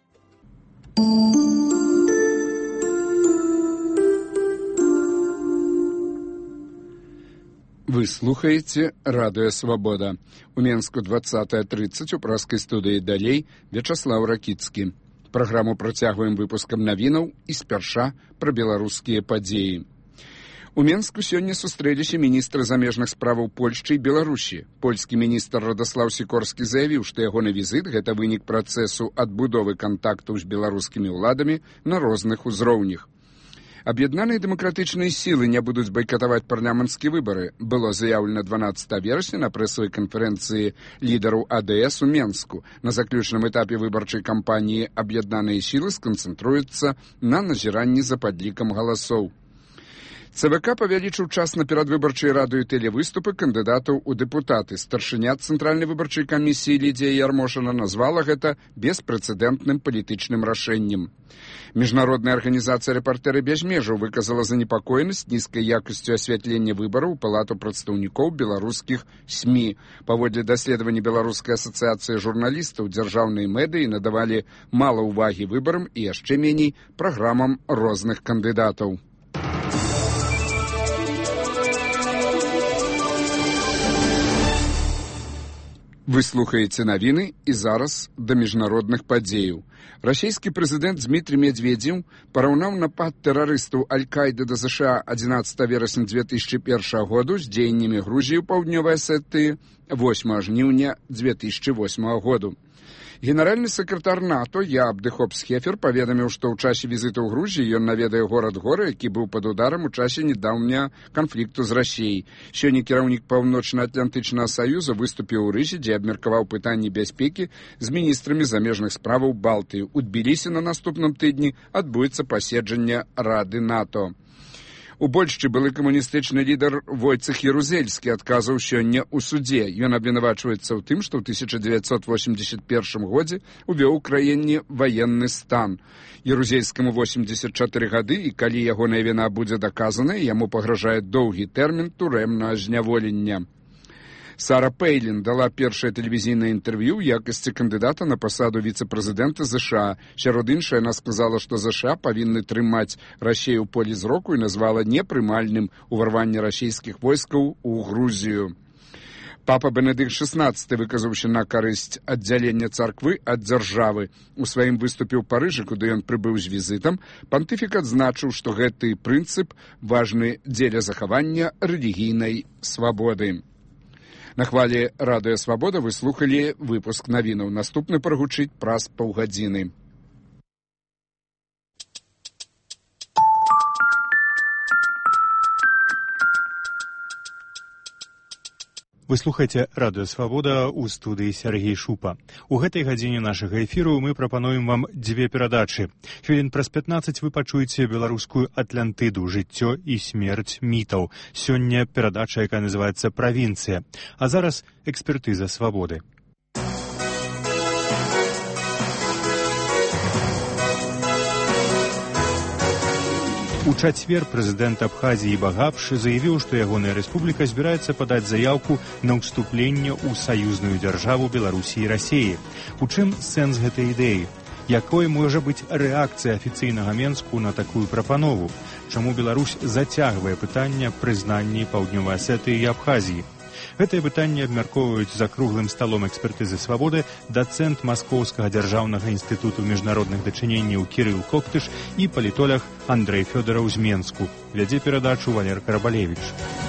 Вы слухаеце Радыё Свабода. У Менску двадцатая тридцать у праскай студыі далей Вячаслаў Ракіцкі. Праграму працягваем выпускам навінаў і спярша пра беларускія падзеі. У Менску сёння сустрэліся міністры замежных справаў Польшчы і Беларусі. Польскі міністр Радаслаў Сікорскі заявіў, што ягоны візіт – гэта вынік працэсу адбудовы кантактаў з беларускімі ўладамі на розных узроўнях. Аб'яднаныя дэмакратычныя сілы не будуць байкатаваць парламенцкія выбары, было заяўлена дванаццатага верасня на прэсавай канферэнцыі лідараў А Дэ Эс у Менску. На заключным этапе выбарчай кампаніі аб'яднаныя сілы сканцэнтруюцца на назіранні за падлікам галасоў. Цэ Вэ Ка павялічыў час на перадвыбарчай радыё і тэлевыступы кандыдатаў у дэпутаты. Старшыня Цэнтральнай выбарчай камісіі Лідзія Ярмошына назвала гэта беспрэцэдэнтным палітычным рашэннем. Міжнародная арганізацыя «Рэпартэры без межаў» выказала занепакоенасць нізкай якасцю асвятлення выбараў у Палату прадстаўнікоў беларускіх СМІ. Паводле даследавання Беларускай асацыяцыі журналістаў, дзяржаўныя медыі надавалі мала ўвагі выбарам і яшчэ меней праграмам розных кандыдатаў. Вы слухаеце навіны і зараз да міжнародных падзеяў. Расійскі прэзідэнт Дмітрый Медведзеў параўнаў напад тэрарыстаў Аль-Каіды да Зэ Ша адзінаццатага верасня дзве тысячы першага году з дзеяннямі Грузіі ў паўднёвай Асетыі восьмага жніўня дзве тысячы восьмага году. Генеральны сакратар НАТО Яаб дэ Хопс-Хефер паведаміў, што ў часе візіту ў Грузію ён наведае горад Гора, які быў пад ударам у часе нядаўняга канфлікту з Расіяй. Сёння кіраўнік Паўночна-Атлантычнага Саюза выступіў у Рызе, дзе абмеркаваў пытанні бяспекі з міністрамі замежных справаў Балтыі. У Тбілісі на наступным тыдні адбудзецца паседжанне Рады НАТО. У Польшчы былы камуністычны лідар Войцэх Ярузельскі адказаў сёння ў судзе. Ён абвінавачваецца ў тым, што ў тысяча дзевяцьсот восемьдесят першым годзе увёў у краіне ваенны стан. Ярузельскаму восемьдесят чатыры гады, і калі ягоная віна будзе даказаная, яму пагражае доўгі тэрмін турэмнага зняволення. Сара Пейлін дала першае тэлевізійнае інтэрв'ю ў якасці кандыдата на пасаду віцэ-прэзідэнта Зэ Ша. Сярод іншай, яна сказала, што Зэ Ша павінны трымаць Расію ў полі зроку і назвала непрымальным уварванне расійскіх войскаў у Грузію. Папа Бенедыкт шэснаццаты выказаўся на карысць аддзялення царквы ад дзяржавы. У сваім выступе ў Парыжы, куды ён прыбыў з візітам, пантыфік адзначыў, што гэты прынцып важны дзеля захавання рэлігійнай свабоды. На хвалі Радыё Свабода вы слухалі выпуск навінаў. Наступны прагучыць праз паўгадзіны. Вы слухаеце Радыё Свабода ў студыі Сергей Шупа. У гэтай гадзіне нашага эфіру мы прапануем вам дзве перадачы. Хвілін праз пятнаццаць вы пачуеце беларускую Атлантыду, жыццё і смерць мітаў. Сёння перадача, якая называецца «Правінцыя». А зараз экспертыза свабоды. У чацвер прэзідэнт Абхазіі Багапш заявіў, што ягоная рэспубліка збіраецца падаць заяўку на ўступленне ў саюзную дзяржаву Беларусі і Расіі. У чым сэнс гэтай ідэі? Якой можа быць рэакцыя афіцыйнага Менску на такую прапанову? Чаму Беларусь зацягвае пытанне прызнання Паўднёвай Асетыі і Абхазіі? Гэтае пытанне абмяркоўваюць за круглым сталом экспертызы свабоды дацэнт Маскоўскага дзяржаўнага інстытуту міжнародных дачыненняў Кірыл Коктыш і палітолог Андрэй Фёдараў з Менску. Вядзе перадачу Валер Карабалевіч.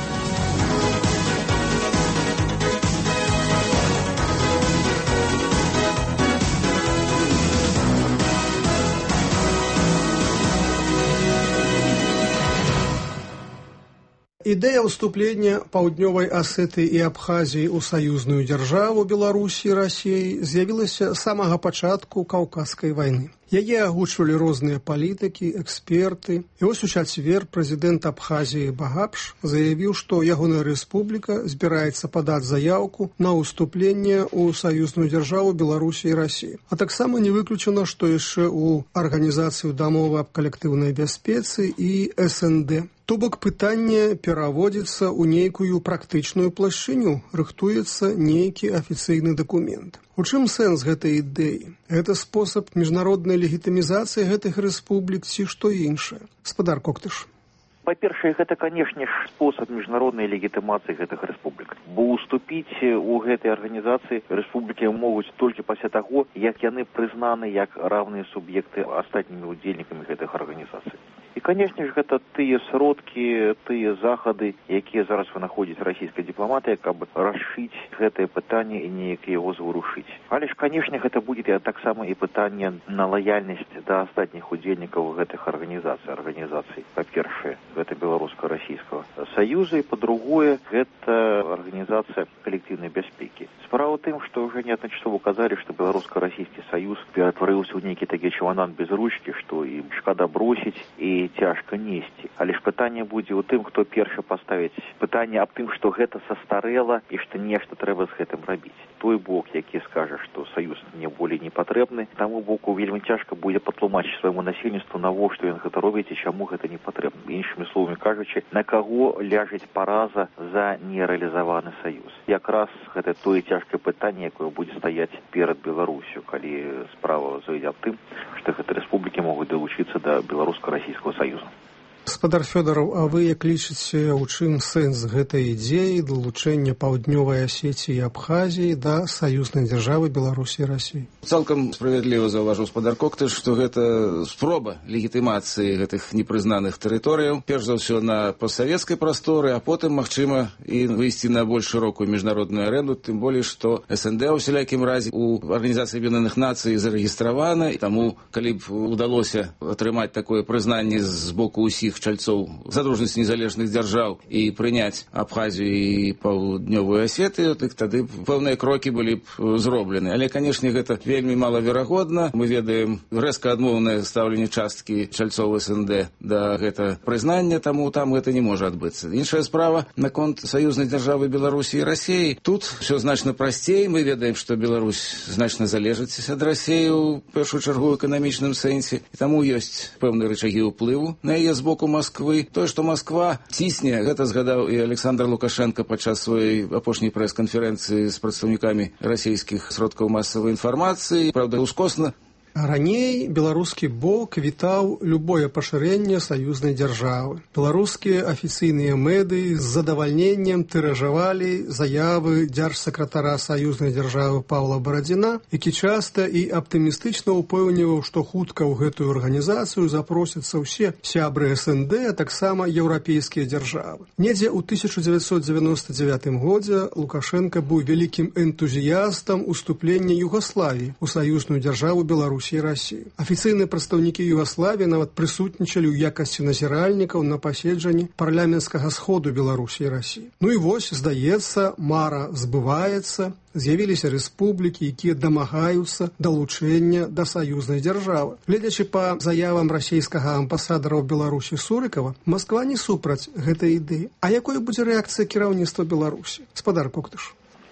Ідэя ўступлення Паўднёвай Асетыі і Абхазіі ў саюзную дзяржаву Беларусі і Расіі з'явілася з самага пачатку Каўказскай вайны. Яе агучвалі розныя палітыкі, эксперты. І вось у чацвер прэзідэнт Абхазіі Багапш заявіў, што ягоная рэспубліка збіраецца падаць заяўку на ўступленне ў саюзную дзяржаву Беларусі і Расіі. А таксама не выключана, што яшчэ ў арганізацыю дамовы аб калектыўнай бяспецы і эс эн дэ. То бок пытанне пераводзіцца ў нейкую практычную плашчыню, рыхтуецца нейкі афіцыйны дакумент. У чым сэнс гэтай ідэі? Гэта спосаб міжнароднай легітымізацыі гэтых рэспублік ці што іншае? Спадар Коктыш. Па-першае, гэта, канешне ж, спосаб міжнароднай легітымацыі гэтых рэспублік. Бо уступіць у гэтай арганізацыі рэспублікі могуць толькі пасля таго, як яны прызнаны як равныя суб'екты астатнімі удзельнікамі гэтых арганізацый. І, канешне ж, гэта тыя сродкі, тыя захады, якія зараз вынаходзіць расійская дыпламатыя, каб расшыць гэтае пытанне і неяк яго заварушыць. Але ж, канешне, гэта будзе таксама і пытанне на лаяльнасць да астатніх удзельнікаў гэтых арганізацый. Арганізацый, па-першае, гэта беларуска-расійскага саюза, і па-другое, гэта арганізацыя калектыўнай бяспекі. Справа ў тым, што ўжо неадначасова казалі, што беларуска-расійскі саюз ператварыўся ў нейкі такі чамадан без ручкі, што ім шкада бросіць і цяжка несці. Але ж пытанне будзе ў тым, хто першы паставіць пытанне аб тым, што гэта састарэла і што нешта трэба з гэтым рабіць. Той бок, які скажа, што саюз не болей не патрэбны, таму боку вельмі цяжка будзе патлумачыць свайму насельніцтву, навошта ён гэта робіць і чаму гэта не патрэбна. Іншымі словамі кажучы, на каго ляжыць параза за нерэалізаваны саюз. Якраз гэта тое цяжкае пытанне, якое будзе стаяць перад Беларусю, калі справа зойдзе аб тым, што гэтыя рэспублікі могуць далучыцца да беларуска-расійскага саюза. Спадар Фёдараў, а вы як лічыце, у чым сэнс гэтай ідзеі далучэння Паўднёвай Асетіі і Абхазіі да саюзнай дзяржавы Беларусі і Расіі? Цалкам справядліва заўважыў спадар Коктыш, што гэта спроба легітымацыі гэтых непрызнаных тэрыторыяў, перш за ўсё на постсавецкай прасторы, а потым, магчыма, і выйсці на больш шырокую міжнародную арэну, тым болей, што эс эн дэ ў усялякім разе у Арганізацыі Аб'яднаных Нацый зарэгістравана, і таму, калі б удалося атрымаць такое прызнанне з боку ўсіх чальцоў задружнасці незалежных дзяржаў і прыняць Абхазію і Паўднёвую Асетыю, так тады пэўныя крокі былі б зроблены. Але, канешне, гэта вельмі малаверагодна. Мы ведаем рэзка адмоўнае стаўленне часткі чальцоў эс эн дэ да гэта прызнання, таму там гэта не можа адбыцца. Іншая справа наконт саюзнай дзяржавы Беларусі і Расіі. Тут все значна прасцей. Мы ведаем, што Беларусь значна залежыць ад Расіі ў першую чаргу ў эканамічным сэнсе, і таму ёсць пэўныя рычагі ўплыву на яе з боку Москвы. Тое, што Москва цісне, гэта згадаў і Александр Лукашенко падчас сваёй апошняй прэс-канферэнцыі з прадстаўнікамі расійскіх сродкаў масавай інфармацыі. Праўда, ускосна. Раней беларускі бок вітаў любое пашырэнне саюзнай дзяржавы. Беларускія афіцыйныя медыі з задавальненнем тыражавалі заявы дзяржсакратара саюзнай дзяржавы Паўла Барадзіна, які часта і аптымістычна ўпэўніваў, што хутка ў гэтую арганізацыю запросяцца ўсе сябры эс эн дэ, а таксама еўрапейскія дзяржавы. Недзе ў тысяча дзевяцьсот дзевяноста дзевятым годзе Лукашенко быў вялікім энтузіястам уступлення Югаславіі ў саюзную дзяржаву Беларусі і Расіі. Афіцыйныя прадстаўнікі Югаславіі нават прысутнічалі ў якасці назіральнікаў на паседжанні парламенцкага сходу Беларусі і Расіі. Ну і вось, здаецца, мара збываецца, з'явіліся рэспублікі, якія дамагаюцца далучэння да саюзнай дзяржавы. Гледзячы па заявам расійскага амбасадара ў Беларусі Сурыкава, Масква не супраць гэтай ідэі. А якой будзе рэакцыя кіраўніцтва Беларусі? Спадар Коктыш.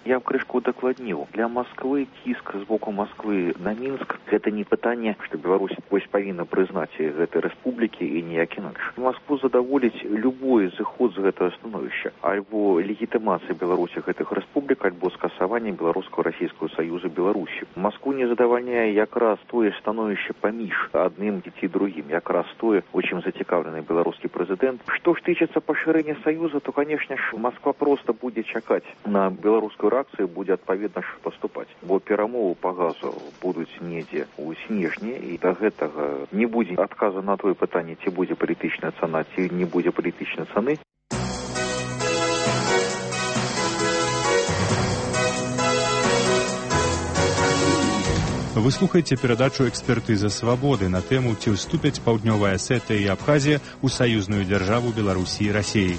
Я крышку удакладніў. Для Москвы ціск з боку Москвы на Мінск гэта не пытанне, што Беларусь вось павінна прызнаць гэтай рэспублікі і ніяк інакш. Москву задаволіць любой зыход з гэтага становішча, альбо легітымацыя Беларусі гэтых рэспублік, альбо скасаванне беларуска-расійскага саюза Беларусі. Москву не задавальняе якраз тое становішча паміж адным ці другім, якраз тое, у чым зацікаўлены беларускі прэзідэнт. Што ж тычыцца пашырэння саюза, то, канешне ж, Москва проста будзе чакаць на беларускую рэакцыю, будзе адпаведна ж паступаць. Бо перамовы па газу будуць недзе ў снежні, і да гэтага не будзе адказу на тое пытанне, ці будзе палітычная цана, ці не будзе палітычнай цаны. Вы слухаеце перадачу «Экспертыза свабоды» на тэму, ці ўступяць Паўднёвая Асетыя і Абхазія ў саюзную дзяржаву Беларусі і Расіі.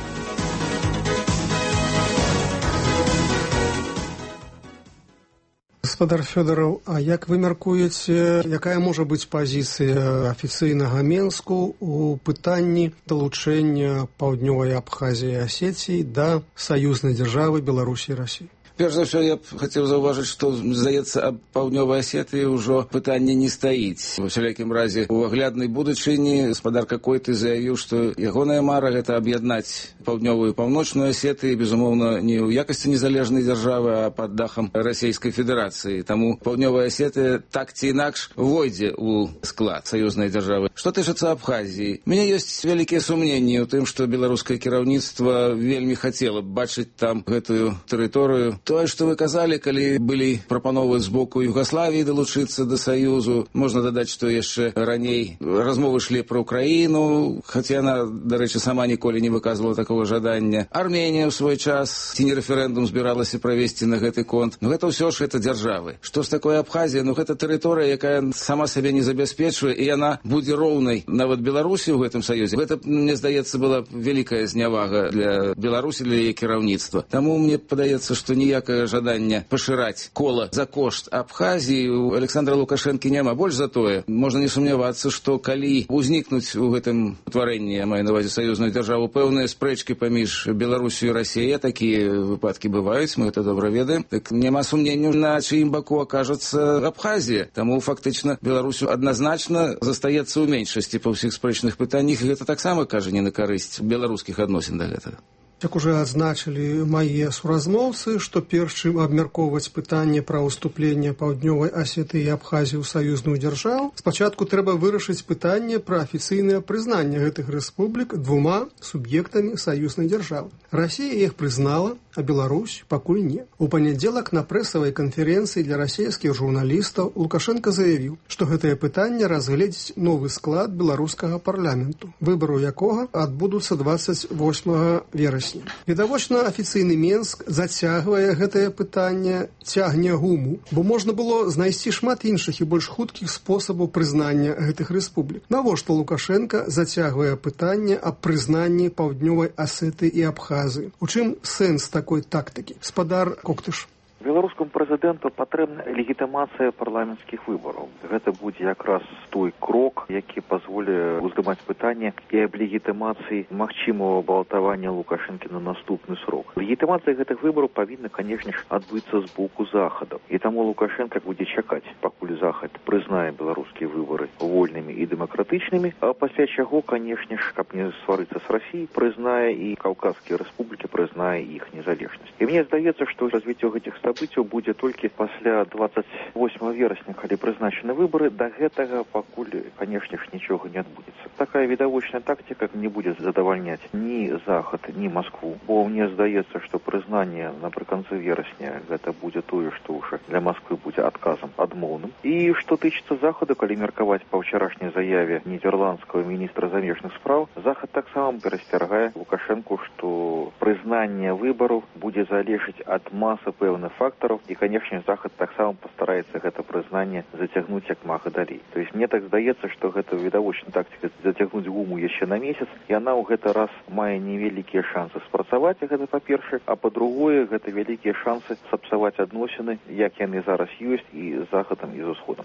Гаспадар Фёдораў, а як вы мяркуеце, якая можа быць пазіцыя афіцыйнага Менску ў пытанні далучэння Паўднёвай Абхазіі і Асетіі да саюзнай дзяржавы Беларусі і Расіі? Перш за ўсё, я б хацеў заўважыць, што, здаецца, аб Паўднёвай Асетыі ўжо пытанне не стаіць. Ва ўсялякім разе, у агляднай будучыні гаспадар Какойты заявіў, што ягоная мара — гэта аб'яднаць Паўднёвую і Паўночную Асетыі, безумоўна, не ў якасці незалежнай дзяржавы, а пад дахам Расійскай Федэрацыі. Таму Паўднёвая Асетыя так ці інакш войдзе ў склад саюзнай дзяржавы. Што тычыцца Абхазіі, у мяне ёсць вялікія сумненні ў тым, што беларускае кіраўніцтва вельмі хацела б бачыць там гэтую тэрыторыю. Тое, што вы казалі, калі былі прапановы з боку Югаславіі далучыцца да Саюзу, можна дадаць, што яшчэ раней размовы шлі пра Украіну, хаця яна, дарэчы, сама ніколі не выказвала такого жадання. Арменія ў свой час, ці не рэферэндум збіралася правесці на гэты конт. Ну гэта ўсё ж гэта дзяржавы. Што ж такое Абхазія? Ну гэта тэрыторыя, якая сама сабе не забяспечвае, і яна будзе роўнай нават Беларусі ў гэтым саюзе. Гэта, мне здаецца, была вялікая знявага для Беларусі, для яе кіраўніцтва. Таму мне падаецца, што ніяк жаданне пашыраць кола за кошт Абхазіі у Александра Лукашэнкі няма. Больш за тое, можна не сумнявацца, што калі узнікнуць у гэтым утварэнні, я маю на ўвазе саюзную дзяржаву, пэўныя спрэчкі паміж Беларусю і Расіяй, такія выпадкі бываюць, мы гэта добра ведаем, так няма сумненняў, на чыім баку акажацца Абхазія. Таму фактычна Беларусю адназначна застаецца ў меншасці па ўсіх спрэчных пытаннях, і гэта таксама кажа не на карысць беларускіх адносін да гэтага. Як уже адзначылі мае суразмоўцы, што перш чым абмяркоўваць пытанне пра ўступленне Паўднёвай Асетыі і Абхазіі ў саюзную дзяржаву, спачатку трэба вырашыць пытанне пра афіцыйнае прызнанне гэтых рэспублік двума суб'ектамі саюзнай дзяржавы. Расія іх прызнала, а Беларусь пакуль не. У панядзелак на прэсавай канферэнцыі для расійскіх журналістаў Лукашенко заявіў, што гэтае пытанне разгледзіць новы склад беларускага парламенту, выбару якога адбудуцца дваццаць восьмага верасня. Відавочна, афіцыйны Менск зацягвае гэтае пытанне, цягне гуму, бо можна было знайсці шмат іншых і больш хуткіх спосабаў прызнання гэтых рэспублік. Навошта Лукашенко зацягвае пытанне аб прызнанні Паўднёвай Асетыі і Абхазіі? У чым сэнс такой тактыкі? Спадар Коктыш. Беларускаму прэзідэнту патрэбна легітымацыя парламенцкіх выбараў. Гэта будзе якраз той крок, які пазволіць уздымаць пытанне і аб легітымацыі магчымага балатавання Лукашэнкі на наступны срок. Легітымацыя гэтых выбараў павінна, канешне ж, адбыцца з боку захаду. І таму Лукашенко будзе чакаць, пакуль захад прызнае беларускія выбары вольнымі і дэмакратычнымі, а пасля чаго, канешне ж, каб не сварыцца з Расіяй, прызнае і Каўказскія рэспублікі, прызнае іх незалежнасць. І мне здаецца, што развіццё гэтых событий будзе толькі пасля двадцать восьмого верасня, калі прызначаны выбары. Да гэтага пакуль, канешне ж, нічога не адбудзецца. Такая відавочная тактика не будзе задавальняць ні Захад, ні Москву. Бо мне здаецца, што прызнанне напрыканцы верасня гэта будзе тое, што ўжо для Москвы будзе адказам адмоўным. І што тычыцца Захаду, калі меркаваць па ўчарашняй заяве нідерландскага міністра замежных спраў, Захад таксама перасцяргае Лукашэнку, што прызнанне выбараў будзе залежыць ад масы пэўных фактараў, і, канешне, Захад таксама пастараецца гэта прызнанне зацягнуць як мага далей. То есть мне так здаецца, што гэта відавочная тактика зацягнуць гуму яшчэ на месяц, і яна ў гэты раз мае невялікія шансы спрацаваць, гэта па-першае, а па-другое, гэта вялікія шансы сапсаваць адносіны, як яны зараз ёсць, і з Захадам, і з Усходам.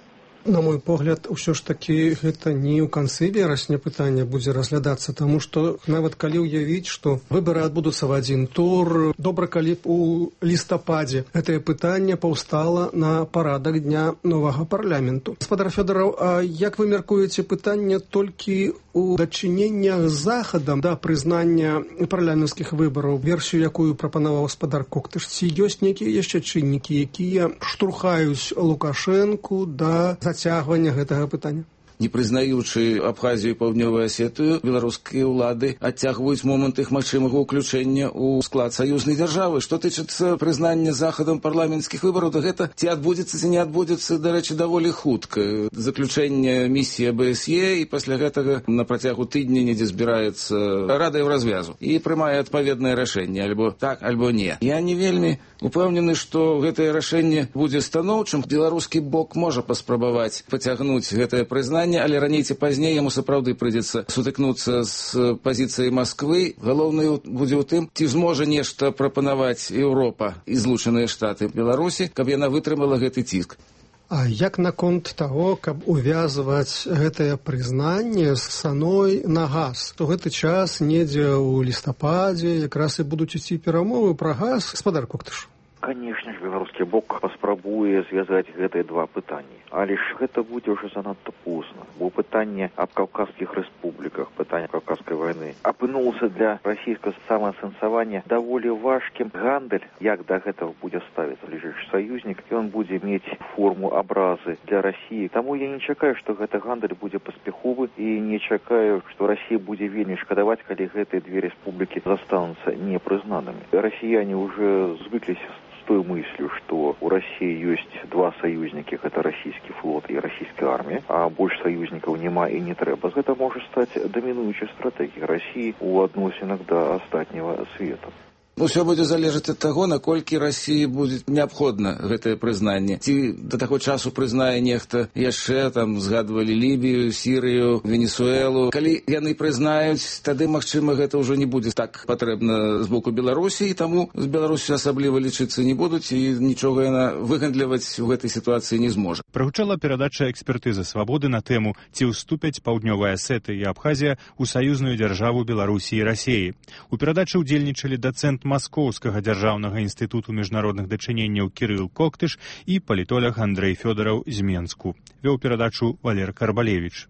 На мой погляд, ўсё ж такі гэта не ў канцы верасня пытанне будзе разглядацца, таму што нават калі ўявіць, што выбары адбудуцца в адзін тур, добра, калі б у лістападзе гэтае пытанне паўстала на парадак дня новага парламенту. Гаспадар Фёдораў, а як вы мяркуеце пытанне толькі у дачыненнях з захадам да прызнання парламенцкіх выбараў, версію, якую прапанаваў гаспадар Коктыш, ці ёсць нейкія яшчэ чыннікі, якія штурхаюць Лукашэнку да зацягвання гэтага пытання? Не прызнаючы Абхазію і Паўднёвую Асетыю, беларускія ўлады адцягваюць момант іх магчымага ўключэння ў склад саюзнай дзяржавы. Што тычыцца прызнання захадам парламенцкіх выбараў, то гэта ці адбудзецца, ці не адбудзецца, дарэчы, даволі хутка. Заключэнне місіі АБСЕ, і пасля гэтага на працягу тыдня недзе збіраецца рада Еўразвязу і прымае адпаведнае рашэнне, альбо так, альбо не. Я не вельмі упэўнены, што гэтае рашэнне будзе станоўчым. Беларускі бок можа паспрабаваць пацягнуць гэтае прызнанне, але раней ці пазней яму сапраўды прыйдзецца сутыкнуцца з пазіцыяй Масквы. Галоўнае будзе ў тым, ці зможа нешта прапанаваць Еўропа і Злучаныя Штаты Беларусі, каб яна вытрымала гэты ціск. А як наконт таго, каб увязваць гэтае прызнанне з цаной на газ? То гэты час недзе ў лістападзе якраз і будуць ісці перамовы пра газ. Гаспадар Коктыш. Конечно ж, беларускі бок паспрабуе звязаць гэтыя два пытанні. Але ж гэта будзе ўжо занадта позна. Бо пытанне аб каўказскіх рэспубліках, пытанне каўказскай вайны апынулася для расійскага самаасэнсавання даволі важкім. Гандаль, як да гэтага будзе ставіцца бліжэйшы саюзнік, ён будзе мець форму абразы для Расіі. Таму я не чакаю, што гэты гандаль будзе паспяховы, і не чакаю, што Расія будзе вельмі шкадаваць, калі гэтыя две рэспублікі застануцца непрызнанымі. Расіяне ўжо звыкліся с той мыслью, что у России есть два союзники, это российский флот и российская армия, а больше союзников нема и не трэба. Это может стать доминующей стратегией России у адносінах да астатняга света. Усё будзе залежаць ад таго, наколькі Расіі будзе неабходна гэтае прызнанне. Ці да таго часу прызнае нехта яшчэ, там згадвалі Лібію, Сірыю, Венесуэлу. Калі яны прызнаюць, тады, магчыма, гэта ўжо не будзе так патрэбна з боку Беларусі, і таму з Беларусі асабліва лічыцца не будуць, і нічога яна выгандліваць у гэтай сітуацыі не зможа. Прагучала перадача экспертызы «Свабоды» на тэму, ці ўступяць Паўднёвая Асетыя і Абхазія ў саюзную дзяржаву Беларусі і Расіі. У перадачы ўдзельнічалі дацэнт Маскоўскага дзяржаўнага інстытуту міжнародных дачыненняў Кірыл Коктыш і палітолог Андрэй Фёдораў з Менску. Вёў перадачу Валер Карбалевіч.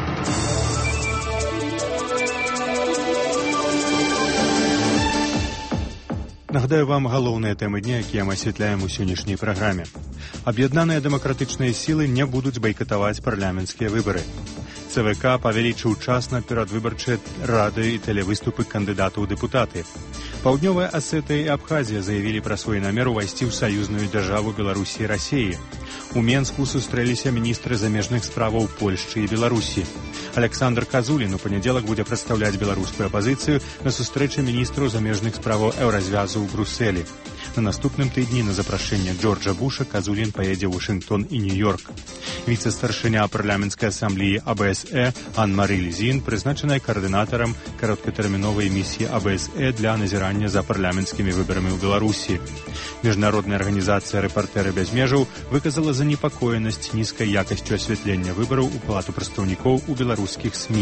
Нагадаю вам галоўныя тэмы дня, якія мы асвятляем у сённяшняй праграме. Аб'яднаныя дэмакратычныя сілы не будуць байкатаваць парламенцкія выбары. ЦВК павялічыў час на перадвыбарчыя рады і тэлевыступы кандыдатаў у дэпутаты. Паўднёвая Асетыя і Абхазія заявілі пра свой намер увайсці ў саюзную дзяржаву Беларусі і Расіі. У Менску сустрэліся міністры замежных справаў Польшчы і Беларусі. Александр Казулін у панядзелак будзе прадстаўляць беларускую апазіцыю на сустрэчы міністраў замежных справаў Еўразвязу ў Брусэлі. На наступным тыдні на запрашэнне Джорджа Буша Казулін паедзе ў Вашынгтон і Нью-Йорк. Віцэ-старшыня парламенцкай асамблеі АБСЕ Ан-Мары Лізін прызначаная каардынатарам кароткатэрміновай місіі АБСЕ для назірання за парламенцкімі выбарамі ў Беларусі. Міжнародная арганізацыя «Рэпартэры без межаў» выказала занепакоенасць нізкай якасцю асвятлення выбараў у палату прадстаўнікоў у беларускіх СМІ.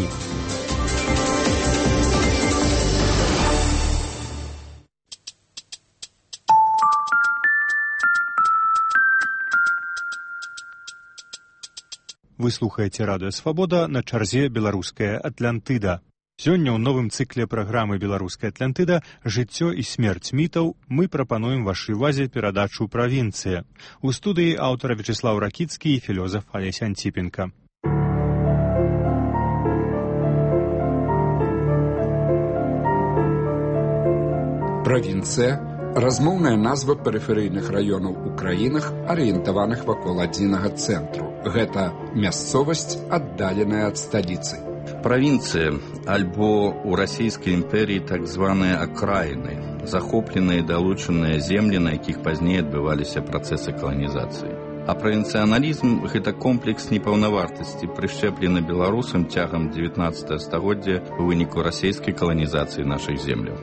Вы слухаеце радыё «Свабода», на чарзе «Беларуская Атлантыда». Сёння ў новым цыкле праграмы «Беларуская Атлантыда» «Жыццё і смерць мітаў» мы прапануем вашай увазе перадачу «Правінцыя». У студыі аўтара Вячеслав Ракіцкі і філёзаф Алесь Антипенко. Правінцыя – размоўная назва перыферыйных раёнаў у краінах, арыентаваных вакол адзінага цэнтру. Гэта мясцовасць, аддаленая ад сталіцы. Правінцыя, альбо ў расійскай імперіі так званыя акраіны, захопленыя і далучаныя землі, на якіх пазней адбываліся працэсы каланізацыі. А правінцыяналізм – гэта комплекс непаўнавартасці, прышчэплены беларусам цягам дзевятнаццатага стагоддзя ў выніку расійскай каланізацыі нашых земляў.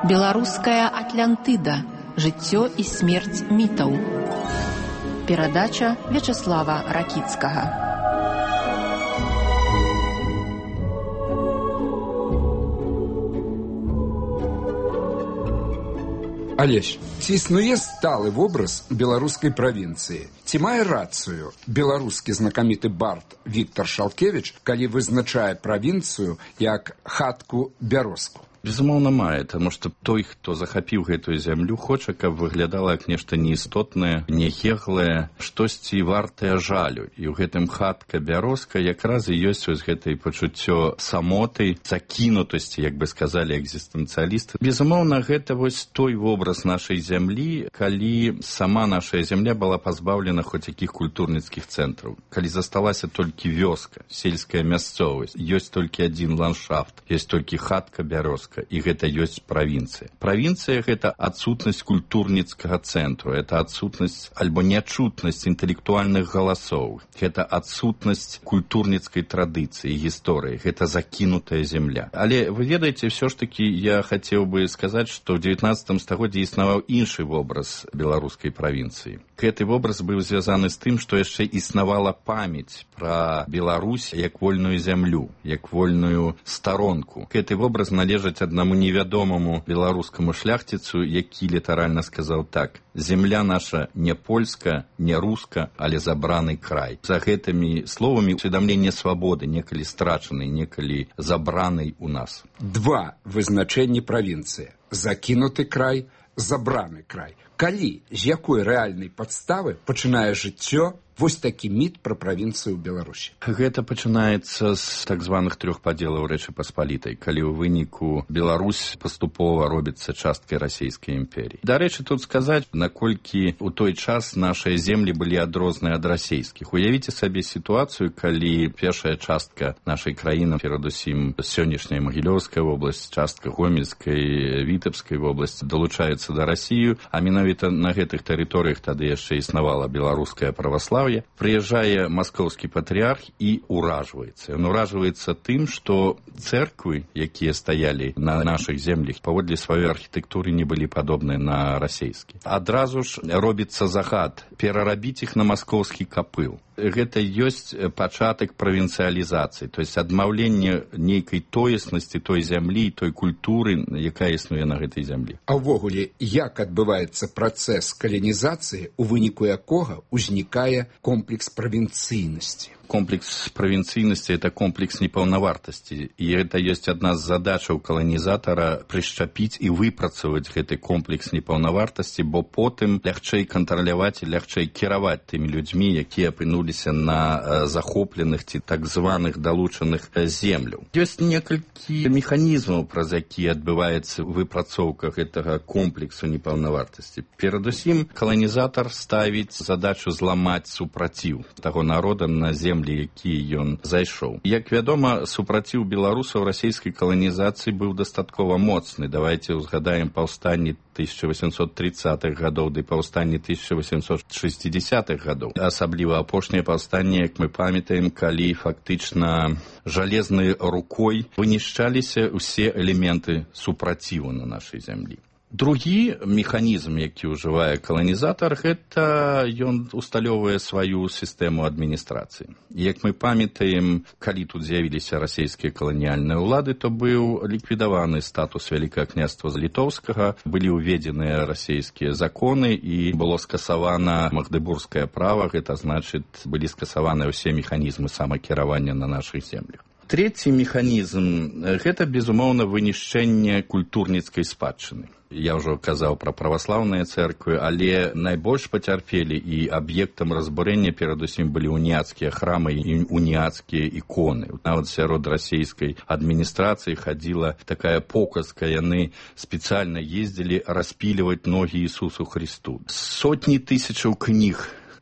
Беларуская Атлантыда. Жыццё і смерць мітаў. Перадача Вячаслава Ракіцкага. Алесь, ці існуе сталы вобраз беларускай правінцыі? Ці мае рацыю беларускі знакаміты бард Віктор Шалкевіч, калі вызначае правінцыю як хатку-бярозку? Безумоўна, мае, таму што той, хто захапіў гэтую зямлю, хоча, каб выглядала як нешта неістотнае, нехеглае, штосьці вартае жалю. І ў гэтым хатка-бярозка якраз і ёсць вось гэтай пачуццё самоты, закінутасці, як бы сказалі экзістэнцыялісты. Безумоўна, гэта вось той вобраз нашай зямлі, калі сама наша зямля была пазбаўлена хоць якіх культурніцкіх цэнтраў. Калі засталася толькі вёска, сельская мясцовасць, ёсць толькі адзін ландшафт, ёсць толькі хатка-бярозка. І гэта ёсць правінцыя. Правінцыя – гэта адсутнасць культурніцкага цэнтру, это адсутнасць альбо нячутнасць інтэлектуальных галасоў, гэта адсутнасць культурніцкай традыцыі, гісторыі, гэта закінутая земля. Але вы ведаеце, все ж таки я хацеў бы сказаць, што ў дзевятнаццатым стагоддзі існаваў іншы вобраз беларускай правінцыі. Гэты вобраз быў звязаны з тым, што яшчэ існавала памяць пра Беларусь як вольную зямлю, як вольную старонку. Гэты вобраз належыць аднаму невядомаму беларускаму шляхціцу, які літаральна сказаў так: «Земля наша не польска, не руска, але забраны край». За гэтымі словамі усведамленне свабоды, некалі страчанай, некалі забранай у нас. Два вызначэнні правінцыі: закінуты край, забраны край. Калі, з якой рэальнай падставы пачынае жыццё вось такі міт пра правінцыю Беларусі? Гэта пачынаецца з так званых трох падзелаў Рэчы Паспалітай, калі ў выніку Беларусь паступова робіцца часткай расійскай імперіі. Дарэчы, тут сказаць, наколькі ў той час нашыя землі былі адрозныя ад расійскіх. Уявіце сабе сітуацыю, калі першая частка нашай краіны, перадусім сённяшняя Магілёўская вобласць, частка Гомельскай, Вітэбскай вобласці, далучаецца да Расію, а менавіта на гэтых тэрыторыях тады яшчэ існавала беларуская праваслаўе. Прыязджае маскоўскі патрыарх і уражваецца. Ён уражваецца тым, што цэрквы, якія стаялі на нашых землях, паводле сваёй архітэктуры не былі падобныя на расійскія. Адразу ж робіцца загад перарабіць іх на маскоўскі капыл. Гэта ёсць пачатак правінцыялізацыі, то есть адмаўленне нейкай тоеснасці той зямлі, той культуры, якая існуе на гэтай зямлі. А ўвогуле, як адбываецца працэс каланізацыі, у выніку якога ўзнікае комплекс правінцыйнасці? Комплекс правінцыйнасці – это комплекс непаўнавартасці. І гэта ёсць адна з задачаў каланізатара прышчапіць і выпрацаваць гэты комплекс непаўнавартасці, бо потым лягчэй кантраляваць і лягчэй кіраваць тымі людзьмі, якія апынуліся на захопленых ці так званых далучаных земляў. Ёсць некалькі механізмаў, праз які адбываецца выпрацоўка гэтага комплексу непаўнавартасці. Перадусім, каланізатар ставіць задачу зламаць супраціў таго народа на землі, які ён зайшоў. Як вядома, супраціў беларусаў расійскай каланізацыі быў дастаткова моцны. Давайце ўзгадаем паўстанні тысяча восемьсот тридцатых гадоў ды паўстанні тысяча восемьсот шестидесятых гадоў. Асабліва апошняе паўстанне, як мы памятаем, калі фактычна жалезнай рукой вынішчаліся ўсе элементы супраціву на нашай зямлі. Другі механізм, які ўжывае каланізатар, гэта ён усталёўвае сваю сістэму адміністрацыі. Як мы памятаем, калі тут з'явіліся расійскія каланіяльныя ўлады, то быў ліквідаваны статус Вялікага княства Літоўскага, былі ўведзеныя расійскія законы і было скасавана магдыбургскае права, гэта значыць, былі скасаваны ўсе механізмы самакіравання на нашых землях. Трэці механізм – гэта, безумоўна, вынішчэнне культурніцкай спадчыны. Я ўжо казаў пра праваслаўныя цэрквы, але найбольш пацярпелі і аб'ектам разбурэння перадусім былі уніяцкія храмы і уніяцкія іконы. Нават сярод расійскай адміністрацыі хадзіла такая показка, яны спецыяльна ездзілі распіліваць ногі Ісусу Христу. Сотні тысячаў кніг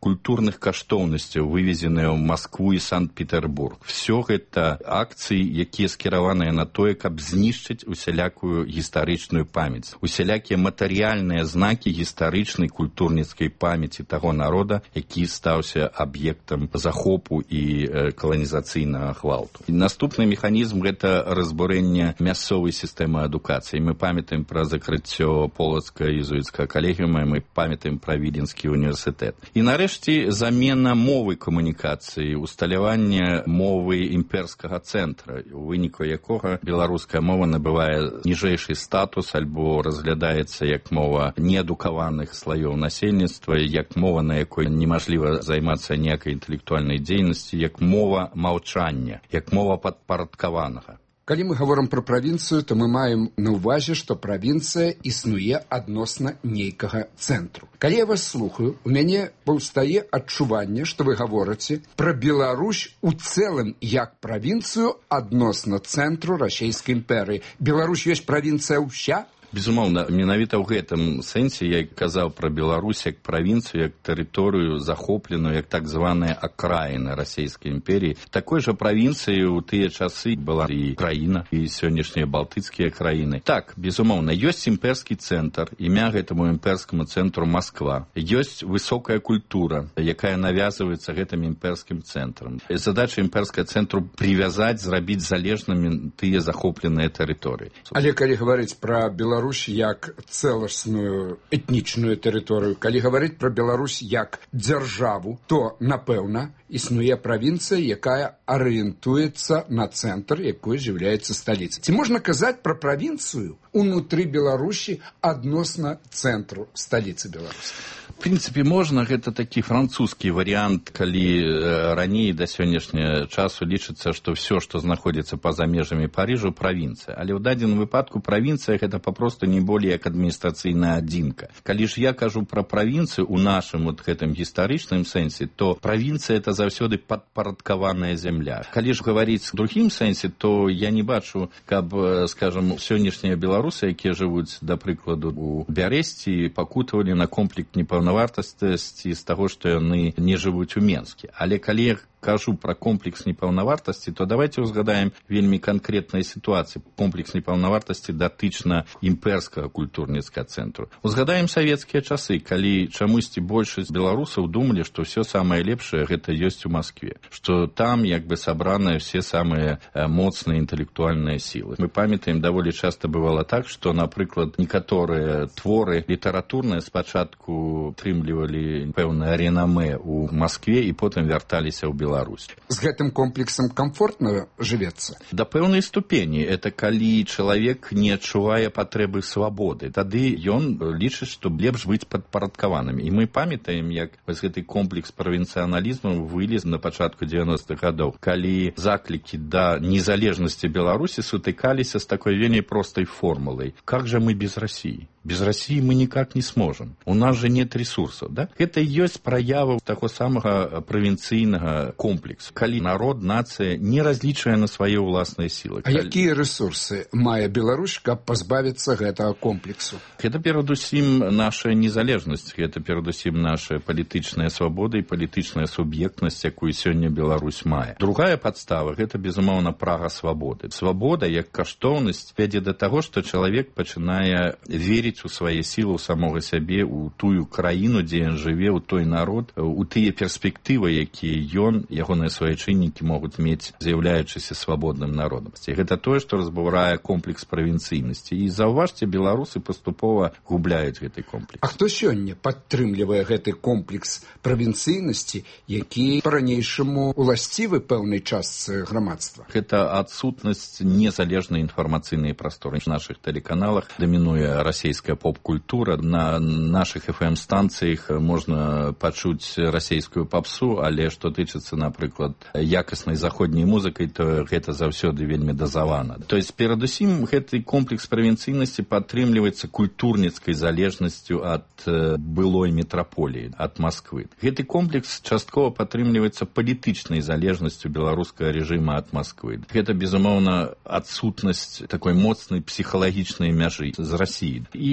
культурных каштоўнасцяў, вывезеныя ў Маскву і Санкт-Петербург. Все гэта акцыі, якія скіраваныя на тое, каб знішчыць усялякую гістарычную памяць, усялякія матэрыяльныя знакі гістарычнай культурніцкай памяці таго народа, які стаўся аб'ектам захопу і каланізацыйнага гвалту. І наступны механізм – гэта разбурэнне мясцовай сістэмы адукацыі. Мы памятаем пра закрыццё полацкага езуіцкага калегіума, мы памятаем пра Віленскі універсітэт. І нарэшце замена мовы камунікацыі, усталяванне мовы імперскага цэнтра, у выніку якога беларуская мова набывае ніжэйшы статус альбо разглядаецца як мова неадукаваных слаёў насельніцтва, як мова, на якой немажліва займацца ніякай інтэлектуальнай дзейнасці, як мова маўчання, як мова падпарадкаванага. Калі мы гаворым пра правінцыю, то мы маем на ўвазе, што правінцыя існуе адносна нейкага цэнтру. Калі я вас слухаю, у мяне паўстае адчуванне, што вы гаворыце пра Беларусь у цэлым як правінцыю адносна цэнтру расійскай імперыі. Беларусь ёсць правінцыя ўся? Безумоўна, менавіта ў гэтым сэнсе я казаў пра Беларусь як правінцыю, як тэрыторыю захопленую, як так званая акраіна расійскай імперіі. Такой жа правінцыяй у тыя часы была і краіна, і сённяшнія балтыцкія краіны. Так, безумоўна, ёсць імперскі цэнтр, імя гэтаму імперскаму цэнтру Масква. Ёсць высокая культура, якая навязваецца гэтым імперскім цэнтрам. Задача імперскага цэнтру привязаць, зрабіць залежнымі тыя захопленыя тэрыторыі. Але калі гаварыць пра Беларусь як цэласную этнічную тэрыторыю, калі гаварыць пра Беларусь як дзяржаву, то, напэўна, існуе правінцыя, якая арыентуецца на цэнтр, якой з'яўляецца сталіцай. Ці можна казаць пра правінцыю унутры Беларусі адносна цэнтру сталіцы Беларусі? В прынцыпе, можна, гэта такі французскі варыянт, калі раней да сённяшняга часу лічыцца, што ўсё, што знаходзіцца па-за межамі Парыжу, правінцыя. Але ў дадзеным выпадку правінцыя гэта папросту не болей як адміністрацыйная адзінка. Калі ж я кажу пра правінцыю ў нашым вот гэтым гістарычным сэнсе, то правінцыя это заўсёды падпарадкаваная зямля. Калі ж гаварыць у другім сэнсе, то я не бачу, каб, скажам, сённяшнія беларусы, якія жывуць, да прыкладу, у Бярэсці, пакутавалі на комплекс непаўнавартасці з таго, што яны не жывуць у Менске. Але калі я кажу пра комплекс непаўнавартасці, то давайте узгадаем вельмі канкрэтныя сітуацыі. Комплекс непаўнавартасці датычна імперскага культурніцкага цэнтру. Узгадаем савецкія часы, калі чамусьці большасць беларусаў думалі, што ўсё самае лепшае гэта ёсць у Маскве, што там як бы сабраныя все самыя моцныя інтэлектуальныя сілы. Мы памятаем, даволі часта бывала так, што, напрыклад, некаторыя творы літаратурныя спачатку атрымлівалі пэўнае ренамэ ў Маскве і потым вярталіся ў Беларусь. З гэтым комплексам комфортна жывецца? Да пэўнай ступені. Это калі чалавек не адчувае патрэбы свабоды. Тады ён лічыць, што лепш быць падпарадкаваным. І мы памятаем, як вось гэты комплекс правінцыяналізму вылез на пачатку дзевяностых гадоў, калі заклікі да незалежнасці Беларусі сутыкаліся з такой вельмі простай формулай. Как же мы без России? Без России мы никак не сможем. У нас же нет ресурсов. Да? Это ёсць праява таго самага правінцыйнага комплексу, калі народ, нацыя не разлічвае на свае ўласныя сілы. А калі... якія ресурсы мае Беларусь, каб пазбавіцца гэтага комплексу? Гэта перадусім наша незалежнасць, гэта перадусім наша палітычная свабода і палітычная суб'ектнасць, якую сёння Беларусь мае. Другая падстава – гэта, безумоўна, прага свабоды. Свабода, як каштоўнасць, вядзе да таго, што чалавек пачынае верыць у свае сілы, у самога сябе, у тую краіну, дзе ён жыве, у той народ, у тыя перспектывы, якія ён, ягоныя сваячыннікі могуць мець, з'яўляючыся свабодным народам. І гэта тое, што разбурае комплекс правінцыйнасці. І заўважце, беларусы паступова губляюць гэты комплекс. А хто сёння падтрымлівае гэты комплекс правінцыйнасці, які па-ранейшаму уласцівы пэўнай частцы грамадства? Гэта адсутнасць незалежнай інфармацыйнай прасторы. В нашых тэлеканалах дамінуе расійская поп-культура. На нашых эф эм-станцыях можна пачуць расійскую папсу, але што тычыцца, напрыклад, якаснай заходняй музыкай, то гэта заўсёды вельмі дазавана. То есть, перадусім, гэты комплекс правінцыйнасці падтрымліваецца культурніцкай залежнасцю ад былой метраполіі, ад Масквы. Гэты комплекс часткова падтрымліваецца палітычнай залежнасцю беларускага рэжыма ад Масквы. Гэта, безумоўна, адсутнасць такой моцнай псіхалагічнай мяжы з Расіі. І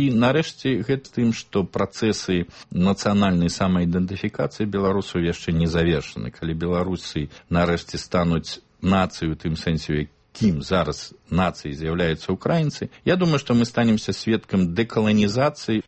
І нарэшце гэта тым, што працэсы нацыянальнай самаідэнтыфікацыі беларусаў яшчэ не завершаны. Калі беларусы нарэшце стануць нацыю, у тым сэнсе, кім зараз нацыяй з'яўляюцца украінцы, я думаю, што мы станемся сведкам дэкаланізацыі.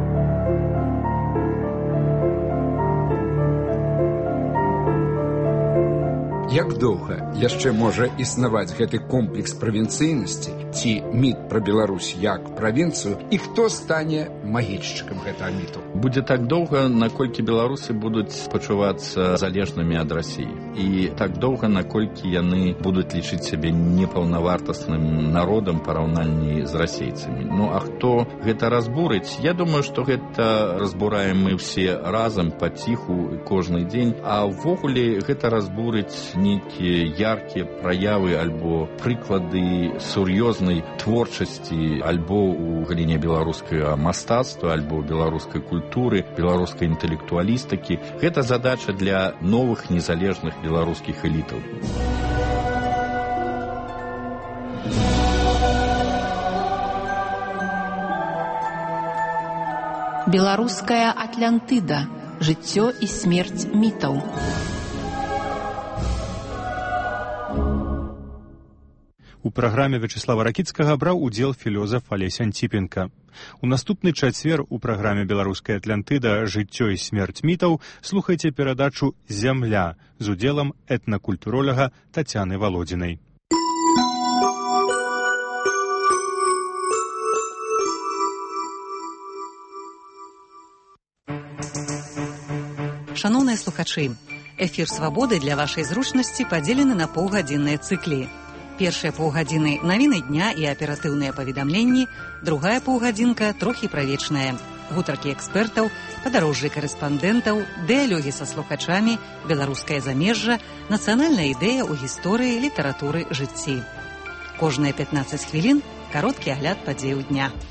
Як доўга яшчэ можа існаваць гэты комплекс правінцыйнасці ці міт пра Беларусь як правінцыю, і хто стане магільшчыкам гэтага міту? Будзе так доўга, наколькі беларусы будуць пачувацца залежнымі ад Расіі. І так доўга, наколькі яны будуць лічыць сябе непаўнавартасным народам параўнанні з расейцамі. Ну а хто гэта разбурыць? Я думаю, што гэта разбураем мы ўсе разам паціху кожны дзень, а ўвогуле гэта разбурыць нейкія яркія праявы альбо прыклады сур'ёзнай творчасці альбо ў галіне беларускага мастацтва, альбо беларускай культуры, беларускай інтэлектуалістыкі. Гэта задача для новых незалежных беларускіх элітаў. Беларуская Атлантыда. Жыццё і смерць мітаў. У праграме Вячеслава Ракіцкага браў удзел філёзаф Алесь Антіпенка. У наступны чацвер у праграме «Беларуская Атлантыда. Жыццё і смерць мітаў» слухайце перадачу «Зямля» з удзелам этнакультуролага Тацяны Валодзінай. Шаноўныя слухачы, эфір «Свабоды» для вашай зручнасці падзелены на паўгадзінныя цыклі. Першыя паўгадзіны навіны дня і аператыўныя паведамленні, другая паўгадзінка трохі правечная. Гутаркі экспертаў, падарожжы карэспандэнтаў, дыялогі са слухачамі, беларускае замежжа, нацыянальная ідэя ў гісторыі, літаратуры, жыцці. Кожныя пятнаццаць хвілін кароткі агляд падзеяў дня.